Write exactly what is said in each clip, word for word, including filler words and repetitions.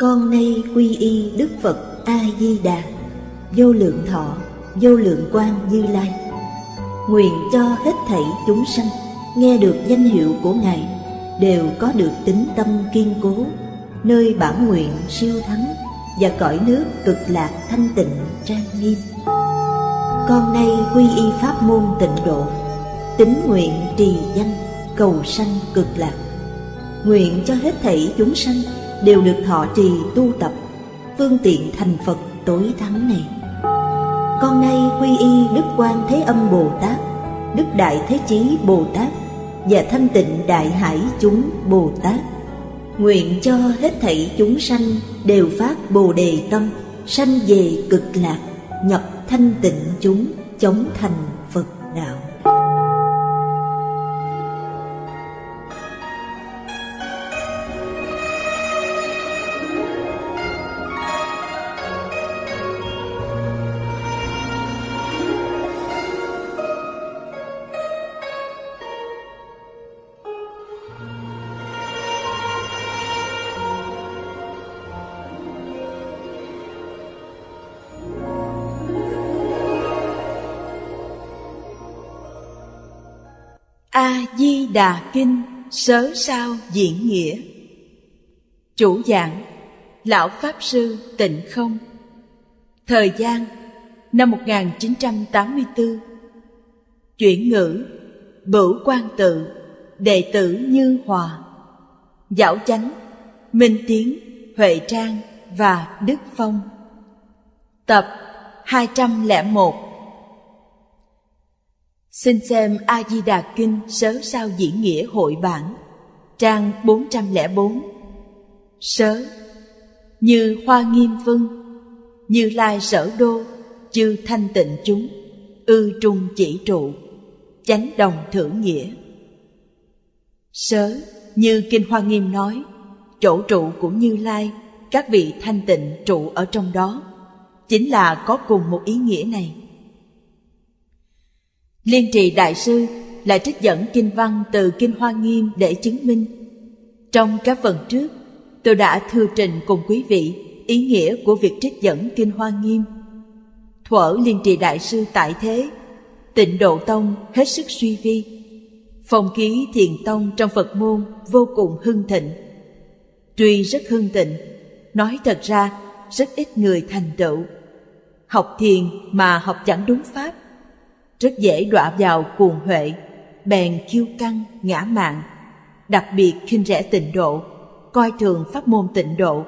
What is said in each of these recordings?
Con nay quy y Đức Phật A Di Đà, vô lượng thọ, vô lượng quang Như Lai. Nguyện cho hết thảy chúng sanh nghe được danh hiệu của Ngài đều có được tín tâm kiên cố, nơi bản nguyện siêu thắng và cõi nước cực lạc thanh tịnh trang nghiêm. Con nay quy y pháp môn tịnh độ, tín nguyện trì danh cầu sanh cực lạc. Nguyện cho hết thảy chúng sanh đều được thọ trì tu tập phương tiện thành Phật tối thắng này. Con nay quy y Đức Quan Thế Âm Bồ Tát, Đức Đại Thế Chí Bồ Tát và Thanh Tịnh Đại Hải chúng Bồ Tát. Nguyện cho hết thảy chúng sanh đều phát Bồ Đề tâm, sanh về cực lạc, nhập thanh tịnh chúng, chóng thành Phật đạo. A Di Đà Kinh Sớ Sao Diễn Nghĩa. Chủ giảng Lão Pháp Sư Tịnh Không. Thời gian năm một nghìn chín trăm tám mươi tư. Chuyển ngữ Bửu Quang Tự, đệ tử Như Hòa. Giảo chánh Minh Tiến, Huệ Trang và Đức Phong. Tập hai trăm lẻ một. Xin xem A Di Đà Kinh Sớ Sao Diễn Nghĩa hội bản, trang bốn trăm lẻ bốn. Sớ: Như Hoa Nghiêm Vân, Như Lai Sở Đô, chư thanh tịnh chúng, ư trung chỉ trụ, chánh đồng thưởng nghĩa. Sớ: Như Kinh Hoa Nghiêm nói, chỗ trụ của Như Lai, các vị thanh tịnh trụ ở trong đó, chính là có cùng một ý nghĩa này. Liên Trì Đại Sư lại trích dẫn kinh văn từ Kinh Hoa Nghiêm để chứng minh. Trong các phần trước, tôi đã thưa trình cùng quý vị ý nghĩa của việc trích dẫn Kinh Hoa Nghiêm. Thuở Liên Trì Đại Sư tại thế, Tịnh Độ Tông hết sức suy vi, phong khí Thiền Tông trong Phật môn vô cùng hưng thịnh. Tuy rất hưng thịnh, nói thật ra rất ít người thành tựu. Học thiền mà học chẳng đúng pháp, rất dễ đọa vào cuồng huệ, bèn kiêu căng, ngã mạn, đặc biệt khinh rẻ tịnh độ, coi thường pháp môn tịnh độ.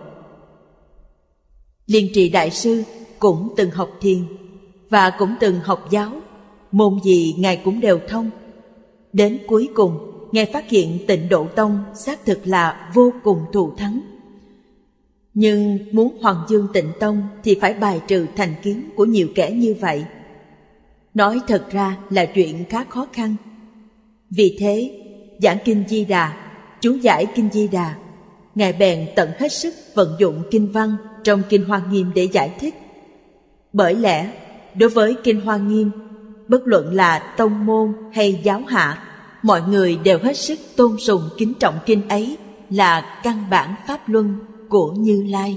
Liên Trì Đại Sư cũng từng học thiền và cũng từng học giáo, môn gì Ngài cũng đều thông. Đến cuối cùng, Ngài phát hiện Tịnh Độ Tông xác thực là vô cùng thù thắng. Nhưng muốn hoàng dương Tịnh Tông thì phải bài trừ thành kiến của nhiều kẻ như vậy. Nói thật ra là chuyện khá khó khăn. Vì thế, giảng Kinh Di Đà, chú giải Kinh Di Đà, Ngài bèn tận hết sức vận dụng kinh văn trong Kinh Hoa Nghiêm để giải thích. Bởi lẽ, đối với Kinh Hoa Nghiêm, bất luận là tông môn hay giáo hạ, mọi người đều hết sức tôn sùng kính trọng kinh ấy là căn bản pháp luân của Như Lai.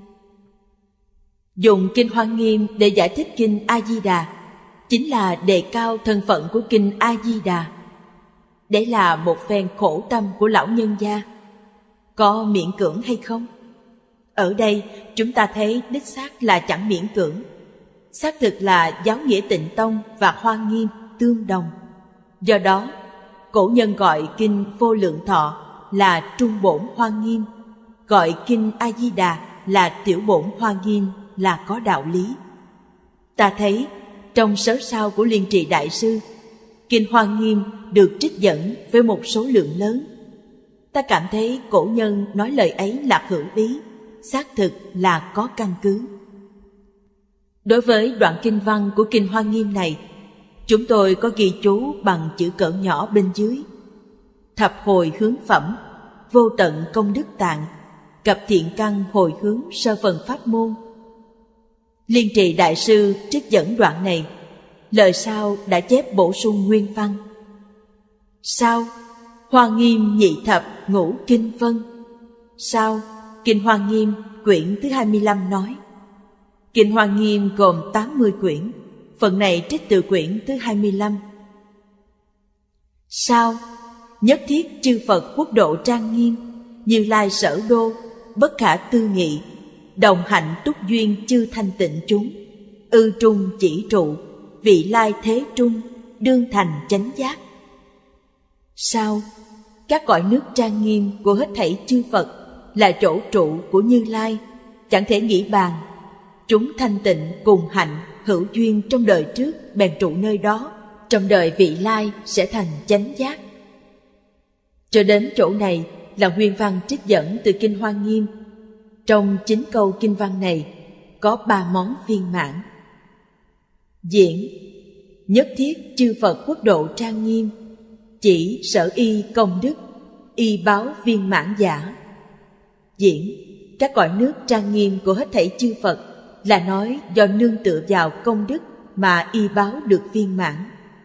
Dùng Kinh Hoa Nghiêm để giải thích Kinh A Di Đà chính là đề cao thân phận của Kinh A Di Đà. Đấy là một phen khổ tâm của lão nhân gia. Có miễn cưỡng hay không? Ở đây chúng ta thấy đích xác là chẳng miễn cưỡng. Xác thực là giáo nghĩa Tịnh Tông và Hoa Nghiêm tương đồng. Do đó, cổ nhân gọi Kinh Vô Lượng Thọ là Trung Bổn Hoa Nghiêm, gọi Kinh A Di Đà là Tiểu Bổn Hoa Nghiêm là có đạo lý. Ta thấy trong Sớ Sao của Liên Trì Đại Sư, Kinh Hoa Nghiêm được trích dẫn với một số lượng lớn. Ta cảm thấy cổ nhân nói lời ấy là hữu ý, xác thực là có căn cứ. Đối với đoạn kinh văn của Kinh Hoa Nghiêm này, chúng tôi có ghi chú bằng chữ cỡ nhỏ bên dưới. Thập hồi hướng phẩm, vô tận công đức tạng, cập thiện căn hồi hướng sơ phần pháp môn. Liên Trì Đại Sư trích dẫn đoạn này, lời sau đã chép bổ sung nguyên văn. Sau Hoa Nghiêm nhị thập ngũ kinh vân. Sau Kinh Hoa Nghiêm quyển thứ hai mươi lăm nói. Kinh Hoa Nghiêm gồm tám mươi quyển, phần này trích từ quyển thứ hai mươi lăm. Sao? Nhất thiết chư Phật quốc độ trang nghiêm, Như Lai sở đô, bất khả tư nghị, đồng hạnh túc duyên chư thanh tịnh chúng, ư trung chỉ trụ, vị lai thế trung, đương thành chánh giác. Sao? Các cõi nước trang nghiêm của hết thảy chư Phật là chỗ trụ của Như Lai, chẳng thể nghĩ bàn. Chúng thanh tịnh cùng hạnh hữu duyên trong đời trước bèn trụ nơi đó, trong đời vị lai sẽ thành chánh giác. Cho đến chỗ này là nguyên văn trích dẫn từ Kinh Hoa Nghiêm. Trong chín câu kinh văn này có ba món viên mãn. Diễn: nhất thiết chư Phật quốc độ trang nghiêm, chỉ sở y công đức, y báo viên mãn giả. Diễn: các cõi nước trang nghiêm của hết thảy chư Phật là nói do nương tựa vào công đức mà y báo được viên mãn.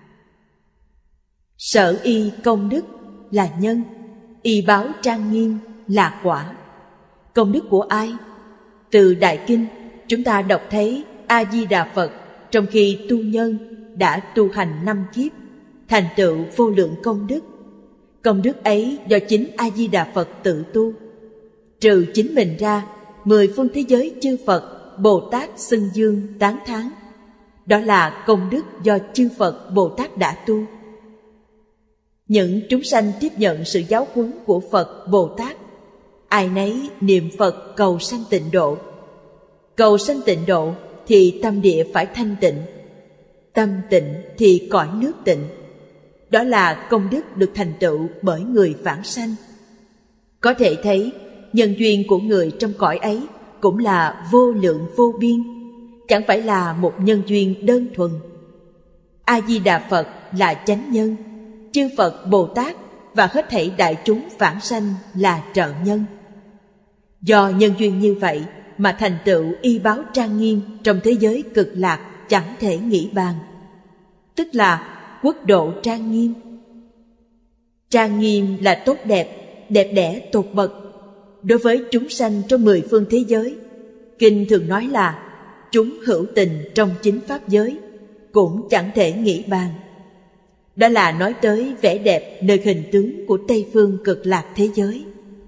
Sở y công đức là nhân, y báo trang nghiêm là quả. Công đức của ai? Từ Đại Kinh chúng ta đọc thấy A-di-đà Phật trong khi tu nhân đã tu hành năm kiếp, thành tựu vô lượng công đức. Công đức ấy do chính A-di-đà Phật tự tu. Trừ chính mình ra, mười phương thế giới chư Phật, Bồ Tát xưng dương tán thán. Đó là công đức do chư Phật Bồ Tát đã tu. Những chúng sanh tiếp nhận sự giáo huấn của Phật Bồ Tát, ai nấy niệm Phật cầu sanh tịnh độ. Cầu sanh tịnh độ thì tâm địa phải thanh tịnh, tâm tịnh thì cõi nước tịnh. Đó là công đức được thành tựu bởi người vãng sanh. Có thể thấy nhân duyên của người trong cõi ấy cũng là vô lượng vô biên, chẳng phải là một nhân duyên đơn thuần. A-di-đà Phật là chánh nhân, chư Phật Bồ Tát và hết thảy đại chúng vãng sanh là trợ nhân. Do nhân duyên như vậy mà thành tựu y báo trang nghiêm trong thế giới cực lạc chẳng thể nghĩ bàn, tức là quốc độ trang nghiêm. Trang nghiêm là tốt đẹp, đẹp đẽ tột bậc. Đối với chúng sanh trong mười phương thế giới, Kinh thường nói là chúng hữu tình trong chính pháp giới, cũng chẳng thể nghĩ bàn. Đó là nói tới vẻ đẹp nơi hình tướng của Tây phương cực lạc thế giới.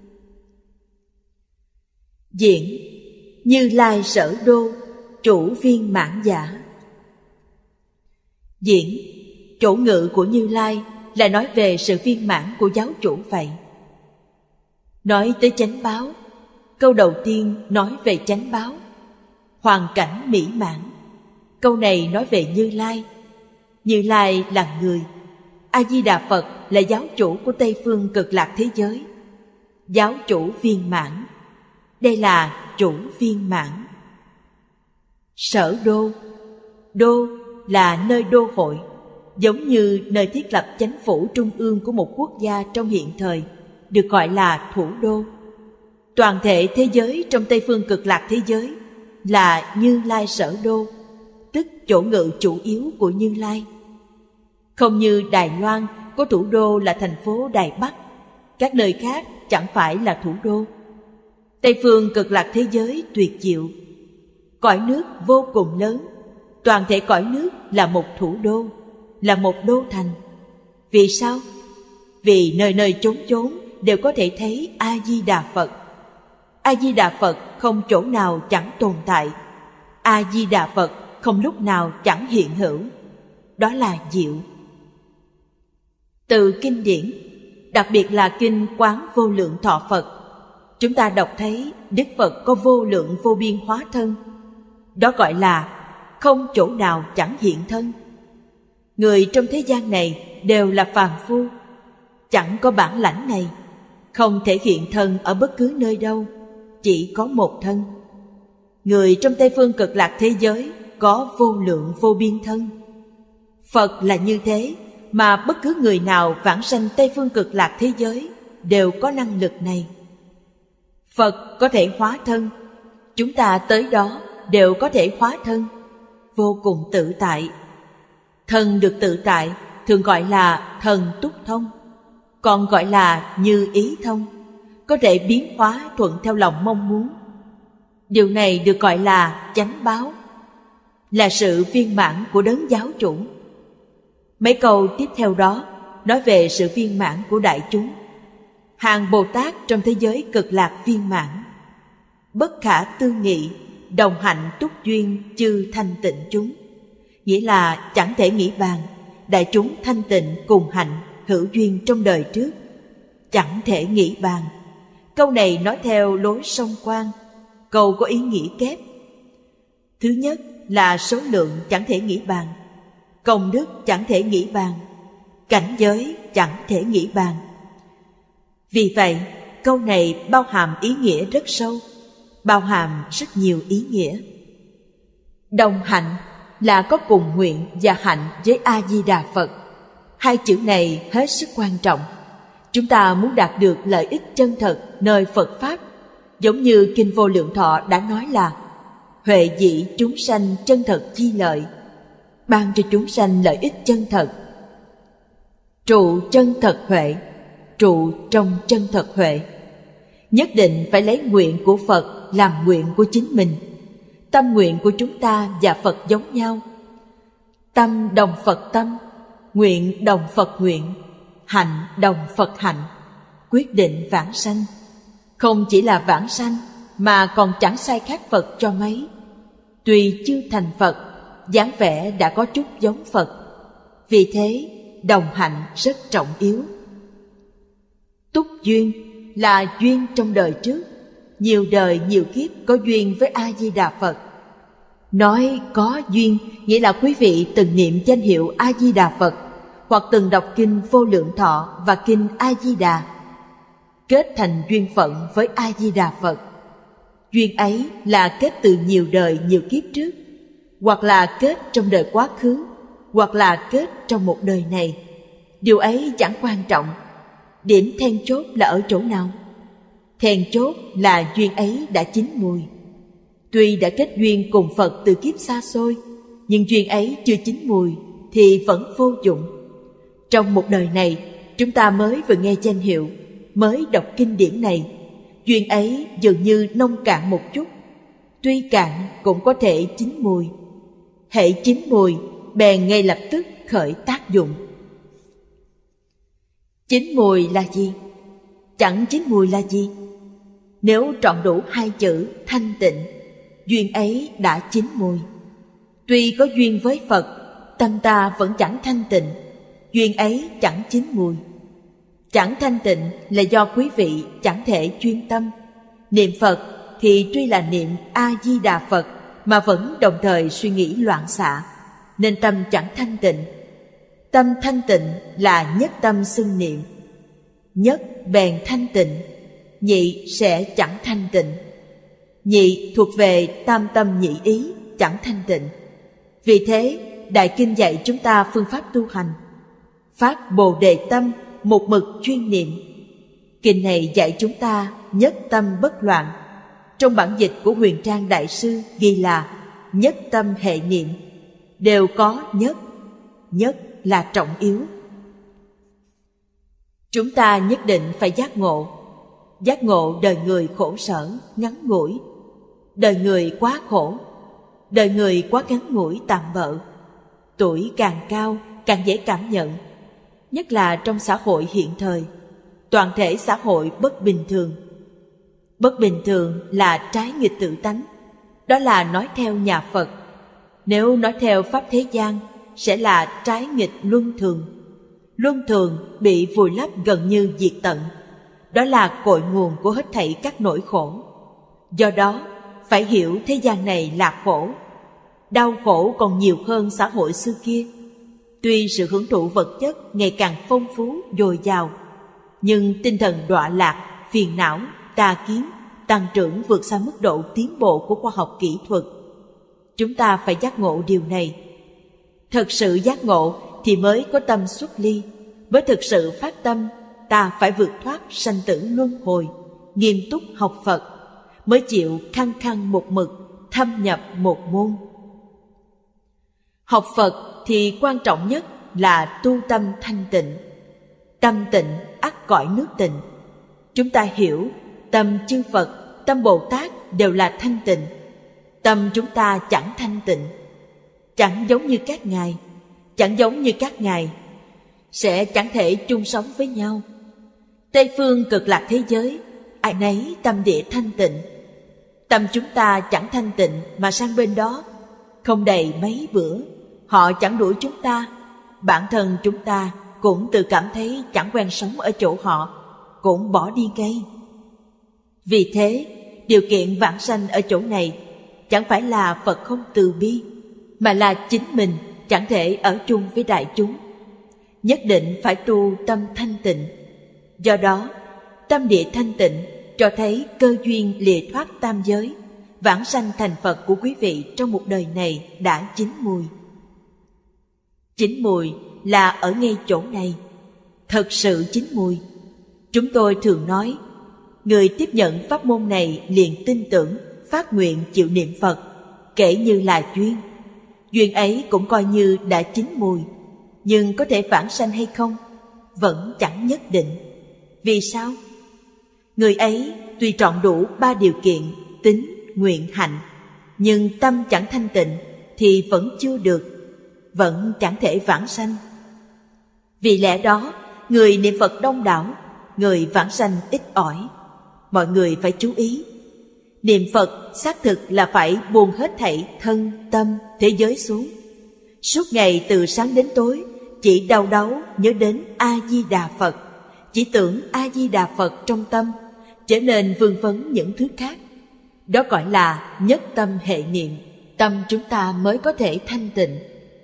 Diễn: Như Lai sở đô, chủ viên mãn giả. Diễn: chỗ ngự của Như Lai là nói về sự viên mãn của giáo chủ vậy. Nói tới chánh báo, câu đầu tiên nói về chánh báo. Hoàn cảnh mỹ mãn, câu này nói về Như Lai. Như Lai là người, A-di-đà Phật là giáo chủ của Tây phương cực lạc thế giới. Giáo chủ viên mãn, đây là chủ viên mãn. Sở đô, đô là nơi đô hội, giống như nơi thiết lập chánh phủ trung ương của một quốc gia trong hiện thời, được gọi là thủ đô. Toàn thể thế giới trong Tây phương cực lạc thế giới là Như Lai sở đô, tức chỗ ngự chủ yếu của Như Lai. Không như Đài Loan có thủ đô là thành phố Đài Bắc, các nơi khác chẳng phải là thủ đô. Tây phương cực lạc thế giới tuyệt diệu. Cõi nước vô cùng lớn, toàn thể cõi nước là một thủ đô, là một đô thành. Vì sao? Vì nơi nơi chốn chốn đều có thể thấy A-di-đà Phật. A-di-đà Phật không chỗ nào chẳng tồn tại. A-di-đà Phật không lúc nào chẳng hiện hữu. Đó là diệu. Từ kinh điển, đặc biệt là kinh Quán Vô Lượng Thọ Phật, chúng ta đọc thấy Đức Phật có vô lượng vô biên hóa thân. Đó gọi là không chỗ nào chẳng hiện thân. Người trong thế gian này đều là phàm phu, chẳng có bản lãnh này, không thể hiện thân ở bất cứ nơi đâu, chỉ có một thân. Người trong Tây phương cực lạc thế giới có vô lượng vô biên thân. Phật là như thế, mà bất cứ người nào vãng sanh Tây phương cực lạc thế giới đều có năng lực này. Phật có thể hóa thân, chúng ta tới đó đều có thể hóa thân, vô cùng tự tại. Thần được tự tại thường gọi là thần túc thông, còn gọi là như ý thông. có thể biến hóa thuận theo lòng mong muốn. Điều này được gọi là chánh báo, là sự viên mãn của đấng giáo chủ. Mấy câu tiếp theo đó nói về sự viên mãn của đại chúng. Hàng Bồ Tát trong thế giới cực lạc viên mãn, bất khả tư nghị, đồng hạnh túc duyên chư thanh tịnh chúng. Nghĩa là chẳng thể nghĩ bàn, đại chúng thanh tịnh cùng hạnh hữu duyên trong đời trước. Chẳng thể nghĩ bàn. Câu này nói theo lối song quan. Câu có ý nghĩa kép. Thứ nhất là số lượng chẳng thể nghĩ bàn, công đức chẳng thể nghĩ bàn, cảnh giới chẳng thể nghĩ bàn. Vì vậy, câu này bao hàm ý nghĩa rất sâu, bao hàm rất nhiều ý nghĩa. Đồng hạnh là có cùng nguyện và hạnh với A-di-đà Phật. Hai chữ này hết sức quan trọng. Chúng ta muốn đạt được lợi ích chân thật nơi Phật Pháp, giống như Kinh Vô Lượng Thọ đã nói là huệ dĩ chúng sanh chân thật chi lợi, ban cho chúng sanh lợi ích chân thật. Trụ chân thật huệ, trụ trong chân thật huệ. Nhất định phải lấy nguyện của Phật làm nguyện của chính mình. Tâm nguyện của chúng ta và Phật giống nhau. Tâm đồng Phật tâm, nguyện đồng Phật nguyện, hạnh đồng Phật hạnh, quyết định vãng sanh. Không chỉ là vãng sanh mà còn chẳng sai khác Phật cho mấy. Tuy chưa thành Phật, dáng vẻ đã có chút giống Phật. Vì thế, đồng hạnh rất trọng yếu. Túc duyên là duyên trong đời trước, nhiều đời nhiều kiếp có duyên với A-di-đà Phật. Nói có duyên nghĩa là quý vị từng niệm danh hiệu A-di-đà Phật, hoặc từng đọc kinh Vô Lượng Thọ và kinh A-di-đà, kết thành duyên phận với A-di-đà Phật. Duyên ấy là kết từ nhiều đời nhiều kiếp trước, hoặc là kết trong đời quá khứ, hoặc là kết trong một đời này. Điều ấy chẳng quan trọng. Điểm then chốt là ở chỗ nào? Then chốt là duyên ấy đã chín mùi. Tuy đã kết duyên cùng Phật từ kiếp xa xôi, nhưng duyên ấy chưa chín mùi thì vẫn vô dụng. Trong một đời này, chúng ta mới vừa nghe danh hiệu, mới đọc kinh điển này, duyên ấy dường như nông cạn một chút. Tuy cạn cũng có thể chín mùi. Hễ chín mùi, bèn ngay lập tức khởi tác dụng. Chín mùi là gì? Chẳng chín mùi là gì? Nếu trọn đủ hai chữ thanh tịnh, duyên ấy đã chín mùi. Tuy có duyên với Phật, tâm ta vẫn chẳng thanh tịnh, duyên ấy chẳng chín mùi. Chẳng thanh tịnh là do quý vị chẳng thể chuyên tâm. Niệm Phật thì tuy là niệm A-di-đà Phật mà vẫn đồng thời suy nghĩ loạn xạ, nên tâm chẳng thanh tịnh. Tâm thanh tịnh là nhất tâm xưng niệm. Nhất bèn thanh tịnh, nhị sẽ chẳng thanh tịnh. Nhị thuộc về tam tâm nhị ý, chẳng thanh tịnh. Vì thế, Đại Kinh dạy chúng ta phương pháp tu hành. Phát Bồ Đề tâm, một mực chuyên niệm. Kinh này dạy chúng ta nhất tâm bất loạn. Trong bản dịch của Huyền Trang Đại Sư ghi là nhất tâm hệ niệm. Đều có nhất. Nhất là trọng yếu. Chúng ta nhất định phải giác ngộ. Giác ngộ đời người khổ sở, ngắn ngủi. Đời người quá khổ. Đời người quá ngắn ngủi tạm bợ. Tuổi càng cao càng dễ cảm nhận. Nhất là trong xã hội hiện thời, toàn thể xã hội bất bình thường. Bất bình thường là trái nghịch tự tánh. Đó là nói theo nhà Phật. Nếu nói theo pháp thế gian, sẽ là trái nghịch luân thường. Luân thường bị vùi lấp gần như diệt tận. Đó là cội nguồn của hết thảy các nỗi khổ. Do đó, phải hiểu thế gian này là khổ. Đau khổ còn nhiều hơn xã hội xưa kia. Tuy sự hưởng thụ vật chất ngày càng phong phú, dồi dào, nhưng tinh thần đọa lạc, phiền não, tà kiến tăng trưởng vượt xa mức độ tiến bộ của khoa học kỹ thuật. Chúng ta phải giác ngộ điều này. Thật sự giác ngộ thì mới có tâm xuất ly, mới thực sự phát tâm ta phải vượt thoát sanh tử luân hồi, nghiêm túc học Phật, mới chịu khăng khăng một mực, thâm nhập một môn. Học Phật thì quan trọng nhất là tu tâm thanh tịnh. Tâm tịnh ắt cõi nước tịnh. Chúng ta hiểu tâm chư Phật, tâm Bồ Tát đều là thanh tịnh. Tâm chúng ta chẳng thanh tịnh, chẳng giống như các ngài, chẳng giống như các ngài, sẽ chẳng thể chung sống với nhau. Tây phương cực lạc thế giới, ai nấy tâm địa thanh tịnh. Tâm chúng ta chẳng thanh tịnh mà sang bên đó, không đầy mấy bữa, họ chẳng đuổi chúng ta. Bản thân chúng ta cũng tự cảm thấy chẳng quen sống ở chỗ họ, cũng bỏ đi ngay. Vì thế, điều kiện vãng sanh ở chỗ này chẳng phải là Phật không từ bi, mà là chính mình chẳng thể ở chung với đại chúng. Nhất định phải tu tâm thanh tịnh. Do đó, tâm địa thanh tịnh cho thấy cơ duyên lìa thoát tam giới, vãng sanh thành Phật của quý vị trong một đời này đã chín mùi. Chín mùi là ở ngay chỗ này, thật sự chín mùi. Chúng tôi thường nói, người tiếp nhận pháp môn này liền tin tưởng, phát nguyện chịu niệm Phật, kể như là duyên. Duyên ấy cũng coi như đã chín mùi, nhưng có thể vãng sanh hay không vẫn chẳng nhất định. Vì sao? Người ấy tuy trọn đủ ba điều kiện tín, nguyện, hạnh, nhưng tâm chẳng thanh tịnh thì vẫn chưa được, vẫn chẳng thể vãng sanh. Vì lẽ đó, người niệm Phật đông đảo, người vãng sanh ít ỏi. Mọi người phải chú ý, niệm Phật xác thực là phải buông hết thảy thân, tâm, thế giới xuống. Suốt ngày từ sáng đến tối chỉ đau đáu nhớ đến A-di-đà Phật, chỉ tưởng A-di-đà Phật trong tâm, trở nên vương vấn những thứ khác. Đó gọi là nhất tâm hệ niệm, tâm chúng ta mới có thể thanh tịnh.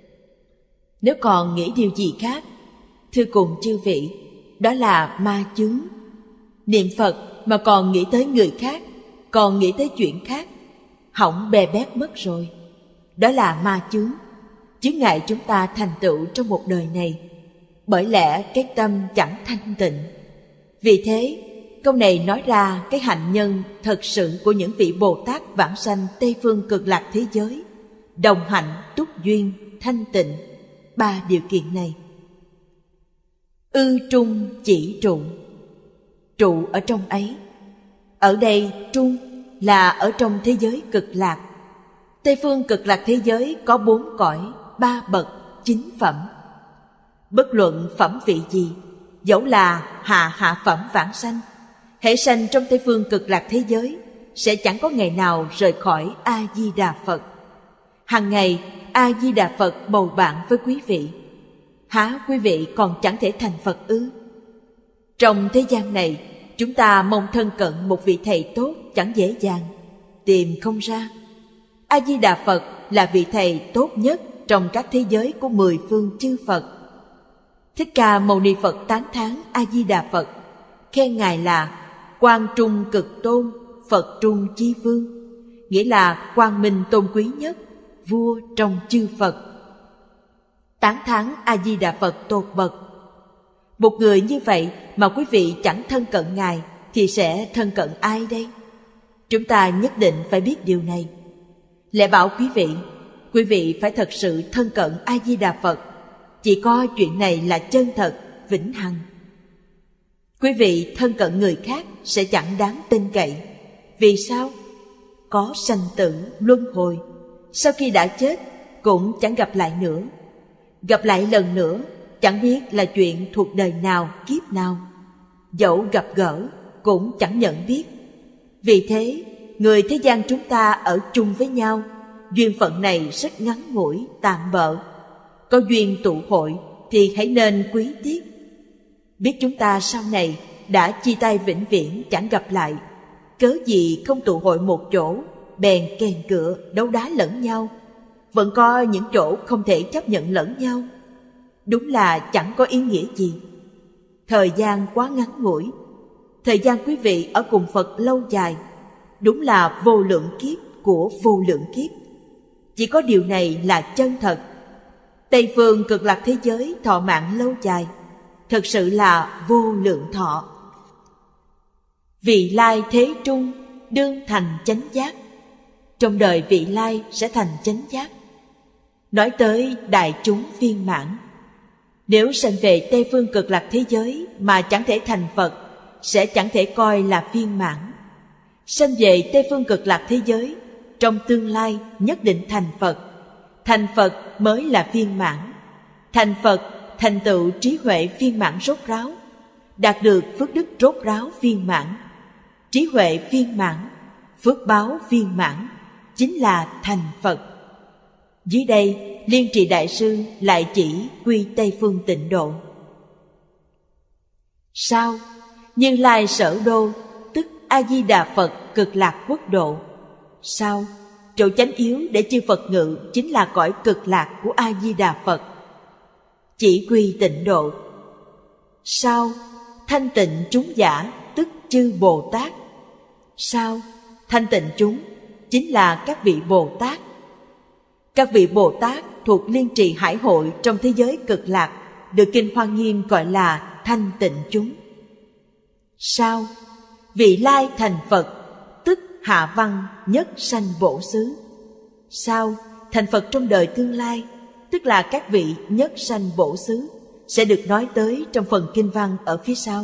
Nếu còn nghĩ điều gì khác, thưa cùng chư vị, đó là ma chướng. Niệm Phật mà còn nghĩ tới người khác, còn nghĩ tới chuyện khác, hỏng bè bét mất rồi. Đó là ma chướng, chướng ngại chúng ta thành tựu trong một đời này. Bởi lẽ cái tâm chẳng thanh tịnh. Vì thế, câu này nói ra cái hạnh nhân thật sự của những vị Bồ Tát vãng sanh Tây phương cực lạc thế giới, đồng hạnh, túc duyên, thanh tịnh, ba điều kiện này. Ư trung chỉ trụ, trụ ở trong ấy. Ở đây trung là ở trong thế giới cực lạc. Tây phương cực lạc thế giới có bốn cõi, ba bậc, chín phẩm. Bất luận phẩm vị gì, dẫu là hạ hạ phẩm vãng sanh, hễ sanh trong Tây phương cực lạc thế giới sẽ chẳng có ngày nào rời khỏi A-di-đà Phật. Hằng ngày A-di-đà Phật bầu bạn với quý vị. Há quý vị còn chẳng thể thành Phật ư? Trong thế gian này, chúng ta mong thân cận một vị thầy tốt chẳng dễ dàng, tìm không ra. A-di-đà Phật là vị thầy tốt nhất trong các thế giới của mười phương chư Phật. Thích Ca Mâu Ni Phật tán thán A-di-đà Phật, khen Ngài là Quang Trung Cực Tôn, Phật Trung Chi Vương, nghĩa là quang minh tôn quý nhất, vua trong chư Phật. Tán thán A-di-đà Phật tột bậc. Một người như vậy mà quý vị chẳng thân cận Ngài thì sẽ thân cận ai đây? Chúng ta nhất định phải biết điều này. Lẽ bảo quý vị, quý vị phải thật sự thân cận A-di-đà Phật. Chỉ có chuyện này là chân thật, vĩnh hằng. Quý vị thân cận người khác sẽ chẳng đáng tin cậy. Vì sao? Có sanh tử, luân hồi. Sau khi đã chết cũng chẳng gặp lại nữa. Gặp lại lần nữa chẳng biết là chuyện thuộc đời nào, kiếp nào. Dẫu gặp gỡ cũng chẳng nhận biết. Vì thế, người thế gian chúng ta ở chung với nhau, duyên phận này rất ngắn ngủi, tạm bợ. Có duyên tụ hội thì hãy nên quý tiếc. Biết chúng ta sau này đã chia tay vĩnh viễn chẳng gặp lại, cớ gì không tụ hội một chỗ, bèn kèn cựa đấu đá lẫn nhau. Vẫn có những chỗ không thể chấp nhận lẫn nhau. Đúng là chẳng có ý nghĩa gì. Thời gian quá ngắn ngủi. Thời gian quý vị ở cùng Phật lâu dài, đúng là vô lượng kiếp của vô lượng kiếp. Chỉ có điều này là chân thật. Tây phương cực lạc thế giới thọ mạng lâu dài, thật sự là vô lượng thọ. Vị lai thế trung, đương thành chánh giác. Trong đời vị lai sẽ thành chánh giác. Nói tới đại chúng viên mãn. Nếu sanh về Tây phương cực lạc thế giới mà chẳng thể thành Phật, sẽ chẳng thể coi là viên mãn. sanh về Tây phương Cực Lạc thế giới, trong tương lai nhất định thành Phật. Thành Phật mới là viên mãn. Thành Phật thành tựu trí huệ viên mãn rốt ráo, đạt được phước đức rốt ráo viên mãn. Trí huệ viên mãn, phước báo viên mãn, chính là thành Phật. Dưới đây, Liên Trì Đại Sư lại chỉ quy Tây phương Tịnh Độ. Sao? Như Lai Sở Đô, tức A-di-đà Phật Cực Lạc Quốc Độ. Sao? Chỗ chánh yếu để chư Phật ngự chính là cõi Cực Lạc của A-di-đà Phật. Chỉ quy Tịnh Độ. Sao? Thanh tịnh chúng giả, tức chư Bồ Tát. Sao? Thanh tịnh chúng chính là các vị Bồ Tát. Các vị Bồ Tát thuộc Liên Trì Hải Hội trong thế giới Cực Lạc được Kinh Hoa Nghiêm gọi là thanh tịnh chúng. Sao? Vị lai thành Phật, tức hạ văn nhất sanh bổ xứ. Sao? Thành Phật trong đời tương lai, tức là các vị nhất sanh bổ xứ, sẽ được nói tới trong phần kinh văn ở phía sau.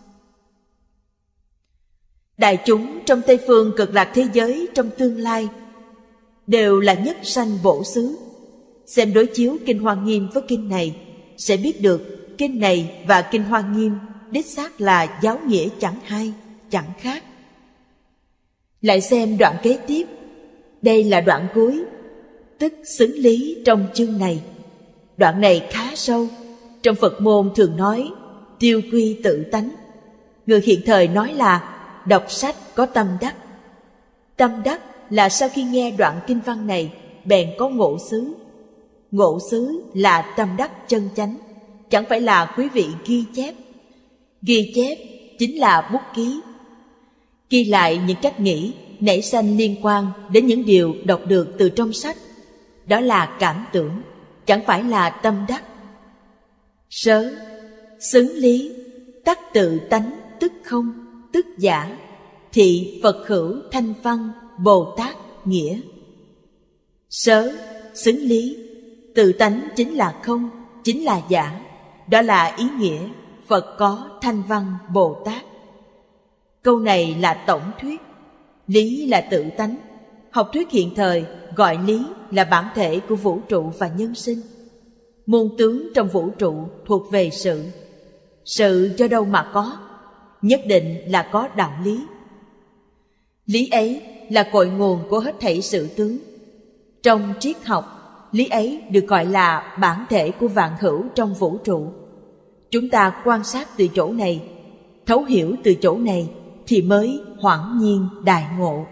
Đại chúng trong Tây phương Cực Lạc thế giới trong tương lai đều là nhất sanh bổ xứ. Xem đối chiếu Kinh Hoa Nghiêm với kinh này, sẽ biết được kinh này và Kinh Hoa Nghiêm đích xác là giáo nghĩa chẳng hai, chẳng khác. Lại xem đoạn kế tiếp. Đây là đoạn cuối, tức xứng lý trong chương này. Đoạn này khá sâu. Trong Phật môn thường nói tiêu quy tự tánh. Người hiện thời nói là đọc sách có tâm đắc. Tâm đắc là sau khi nghe đoạn kinh văn này bèn có ngộ xứ. Ngộ xứ là tâm đắc chân chánh, chẳng phải là quý vị ghi chép. Ghi chép chính là bút ký, ghi lại những cách nghĩ nảy sanh liên quan đến những điều đọc được từ trong sách. Đó là cảm tưởng, chẳng phải là tâm đắc. Sớ, xứng lý, tắc tự tánh, tức không, tức giả, thị Phật hữu thanh văn, Bồ Tát nghĩa. Sớ, xứng lý, tự tánh chính là không, chính là giả. Đó là ý nghĩa Phật có thanh văn Bồ Tát. Câu này là tổng thuyết, lý là tự tánh. Học thuyết hiện thời gọi lý là bản thể của vũ trụ và nhân sinh. Môn tướng trong vũ trụ thuộc về sự. Sự do đâu mà có? Nhất định là có đạo lý. Lý ấy là cội nguồn của hết thảy sự tướng. Trong triết học, lý ấy được gọi là bản thể của vạn hữu trong vũ trụ. Chúng ta quan sát từ chỗ này, thấu hiểu từ chỗ này thì mới hoảng nhiên đại ngộ.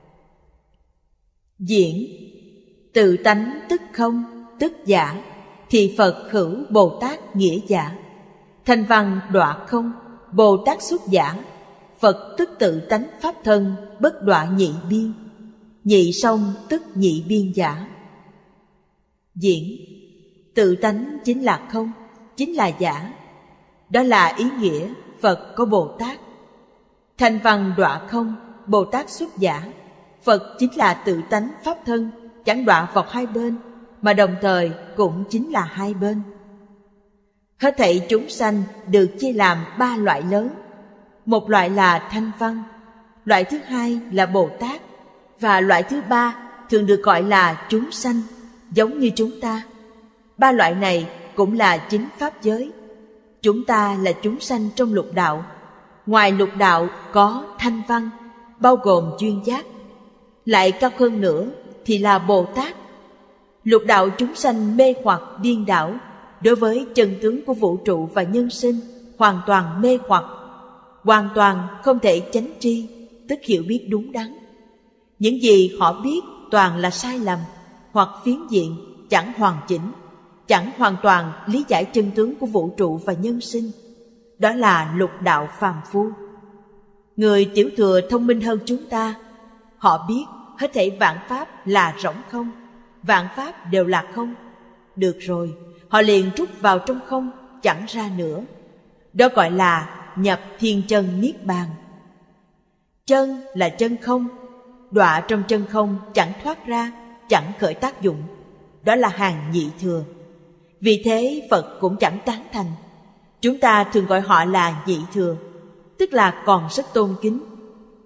Diễn, tự tánh tức không, tức giả, thì Phật hữu Bồ Tát nghĩa giả. Thanh văn đọa không, Bồ Tát xuất giả. Phật tức tự tánh pháp thân, bất đọa nhị biên. Nhị song tức nhị biên giả. Diễn, tự tánh chính là không, chính là giả. Đó là ý nghĩa Phật có Bồ Tát. Thanh văn đọa không, Bồ Tát xuất giả. Phật chính là tự tánh pháp thân, chẳng đọa vào hai bên, mà đồng thời cũng chính là hai bên. Hết thảy chúng sanh được chia làm ba loại lớn. Một loại là thanh văn, loại thứ hai là Bồ Tát, và loại thứ ba thường được gọi là chúng sanh, giống như chúng ta. Ba loại này cũng là chính pháp giới. Chúng ta là chúng sanh trong lục đạo. Ngoài lục đạo có thanh văn, bao gồm duyên giác. Lại cao hơn nữa thì là Bồ Tát. Lục đạo chúng sanh mê hoặc điên đảo, đối với chân tướng của vũ trụ và nhân sinh hoàn toàn mê hoặc, hoàn toàn không thể chánh tri, tức hiểu biết đúng đắn. Những gì họ biết toàn là sai lầm, hoặc phiến diện, chẳng hoàn chỉnh, chẳng hoàn toàn lý giải chân tướng của vũ trụ và nhân sinh. Đó là lục đạo phàm phu. Người tiểu thừa thông minh hơn chúng ta. Họ biết hết thảy vạn pháp là rỗng không, vạn pháp đều là không. Được rồi, họ liền rút vào trong không, chẳng ra nữa. Đó gọi là nhập thiên chân niết bàn. Chân là chân không, đọa trong chân không chẳng thoát ra, chẳng khởi tác dụng. Đó là hàng nhị thừa. Vì thế Phật cũng chẳng tán thành. Chúng ta thường gọi họ là nhị thừa, tức là còn rất tôn kính.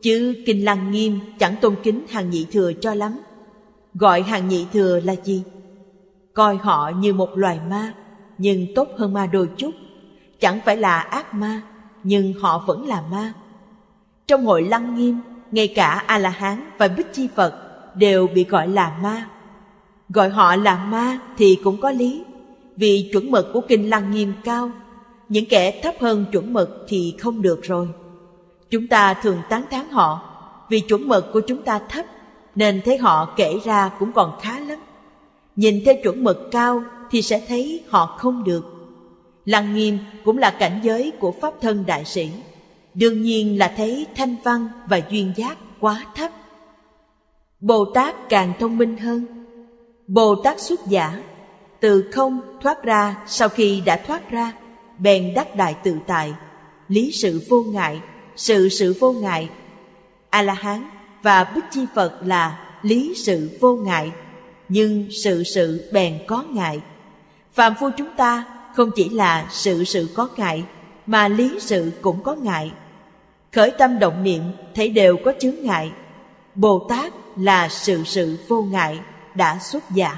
chứ Kinh Lăng Nghiêm chẳng tôn kính hàng nhị thừa cho lắm. Gọi hàng nhị thừa là gì? Coi họ như một loài ma, nhưng tốt hơn ma đôi chút. Chẳng phải là ác ma, nhưng họ vẫn là ma. Trong hội Lăng Nghiêm, ngay cả A-la-hán và Bích Chi Phật đều bị gọi là ma. Gọi họ là ma thì cũng có lý, vì chuẩn mực của Kinh Lăng Nghiêm cao. Những kẻ thấp hơn chuẩn mực thì không được rồi. Chúng ta thường tán thán họ, vì chuẩn mực của chúng ta thấp, nên thấy họ kể ra cũng còn khá lắm. Nhìn theo chuẩn mực cao thì sẽ thấy họ không được. Lăng Nghiêm cũng là cảnh giới của Pháp Thân Đại Sĩ, đương nhiên là thấy thanh văn và duyên giác quá thấp. Bồ Tát càng thông minh hơn. Bồ Tát xuất giả, từ không thoát ra, sau khi đã thoát ra, bèn đắc đại tự tại, lý sự vô ngại, sự sự vô ngại. A-la-hán và Bích Chi Phật là lý sự vô ngại, nhưng sự sự bèn có ngại. Phàm phu chúng ta không chỉ là sự sự có ngại, mà lý sự cũng có ngại. Khởi tâm động niệm thấy đều có chướng ngại. Bồ Tát là sự sự vô ngại, đã xuất giả.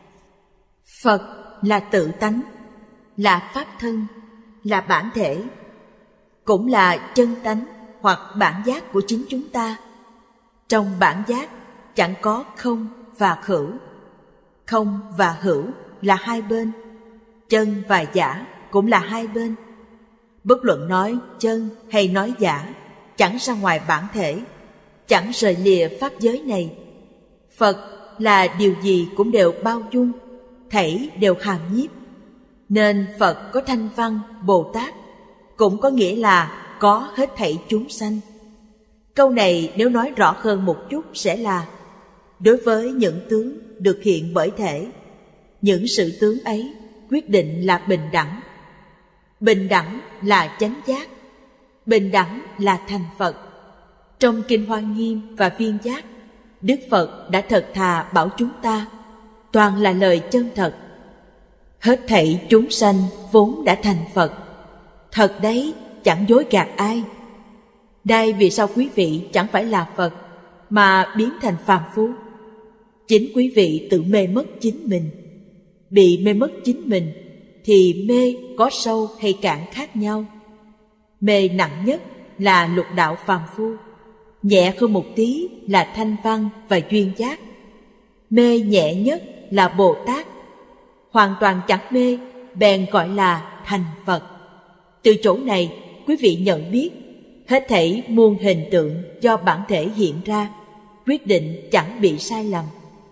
Phật là tự tánh, là pháp thân, là bản thể, cũng là chân tánh hoặc bản giác của chính chúng ta. Trong bản giác chẳng có không và hữu. Không và hữu là hai bên, chân và giả cũng là hai bên. Bất luận nói chân hay nói giả, chẳng ra ngoài bản thể, chẳng rời lìa pháp giới này. Phật là điều gì cũng đều bao dung, thảy đều hàm nhiếp. Nên Phật có thanh văn Bồ Tát, cũng có nghĩa là có hết thảy chúng sanh. Câu này nếu nói rõ hơn một chút sẽ là: đối với những tướng được hiện bởi thể, những sự tướng ấy quyết định là bình đẳng. Bình đẳng là chánh giác, bình đẳng là thành Phật. Trong Kinh Hoa Nghiêm và Viên Giác, Đức Phật đã thật thà bảo chúng ta, toàn là lời chân thật. Hết thảy chúng sanh vốn đã thành Phật. Thật đấy, chẳng dối gạt ai. Đây vì sao quý vị chẳng phải là Phật, mà biến thành phàm phu? Chính quý vị tự mê mất chính mình. Bị mê mất chính mình thì mê có sâu hay cạn khác nhau. Mê nặng nhất là lục đạo phàm phu, nhẹ hơn một tí là thanh văn và duyên giác. Mê nhẹ nhất là Bồ Tát, hoàn toàn chẳng mê, bèn gọi là thành Phật. Từ chỗ này, quý vị nhận biết, hết thảy muôn hình tượng do bản thể hiện ra, quyết định chẳng bị sai lầm.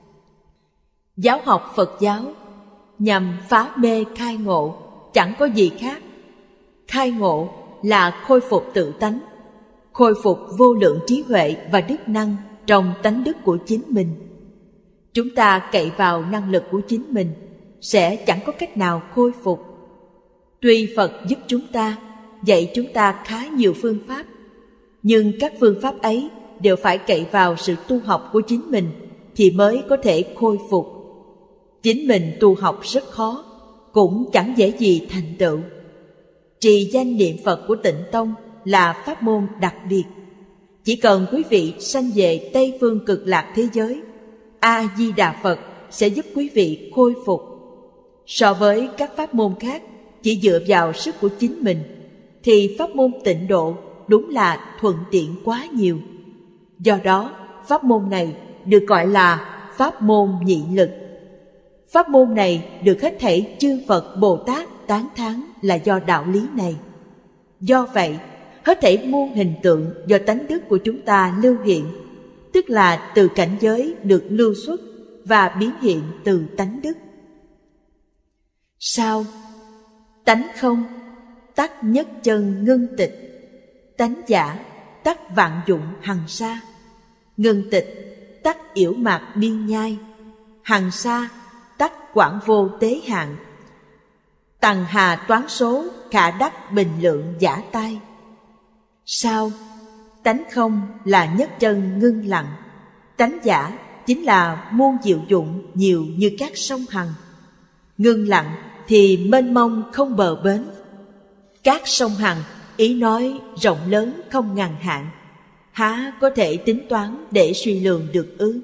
Giáo học Phật giáo nhằm phá mê khai ngộ, chẳng có gì khác. Khai ngộ là khôi phục tự tánh, khôi phục vô lượng trí huệ và đức năng trong tánh đức của chính mình. Chúng ta cậy vào năng lực của chính mình sẽ chẳng có cách nào khôi phục. Tuy Phật giúp chúng ta, dạy chúng ta khá nhiều phương pháp, nhưng các phương pháp ấy đều phải cậy vào sự tu học của chính mình thì mới có thể khôi phục. Chính mình tu học rất khó, cũng chẳng dễ gì thành tựu. Trì danh niệm Phật của Tịnh Tông là pháp môn đặc biệt. Chỉ cần quý vị sanh về Tây Phương Cực Lạc thế giới, A-di-đà Phật sẽ giúp quý vị khôi phục. So với các pháp môn khác chỉ dựa vào sức của chính mình, thì pháp môn Tịnh Độ đúng là thuận tiện quá nhiều. Do đó, pháp môn này được gọi là pháp môn nhị lực. Pháp môn này được hết thảy chư Phật Bồ Tát tán thán là do đạo lý này. Do vậy, hết thảy muôn hình tượng do tánh đức của chúng ta lưu hiện, tức là từ cảnh giới được lưu xuất và biến hiện từ tánh đức. Sao? Tánh không, tắc nhất chân ngưng tịch. Tánh giả, tắc vạn dụng hằng sa. Ngưng tịch, tắc yểu mạc biên nhai. Hằng sa, tắc quảng vô tế hạn. Tằng hà toán số, khả đắc bình lượng giả tai. Sao? Tánh không là nhất chân ngưng lặng. Tánh giả chính là muôn diệu dụng nhiều như các sông Hằng. Ngưng lặng thì mênh mông không bờ bến. Các sông Hằng ý nói rộng lớn không ngần hạn. há có thể tính toán để suy lường được ư?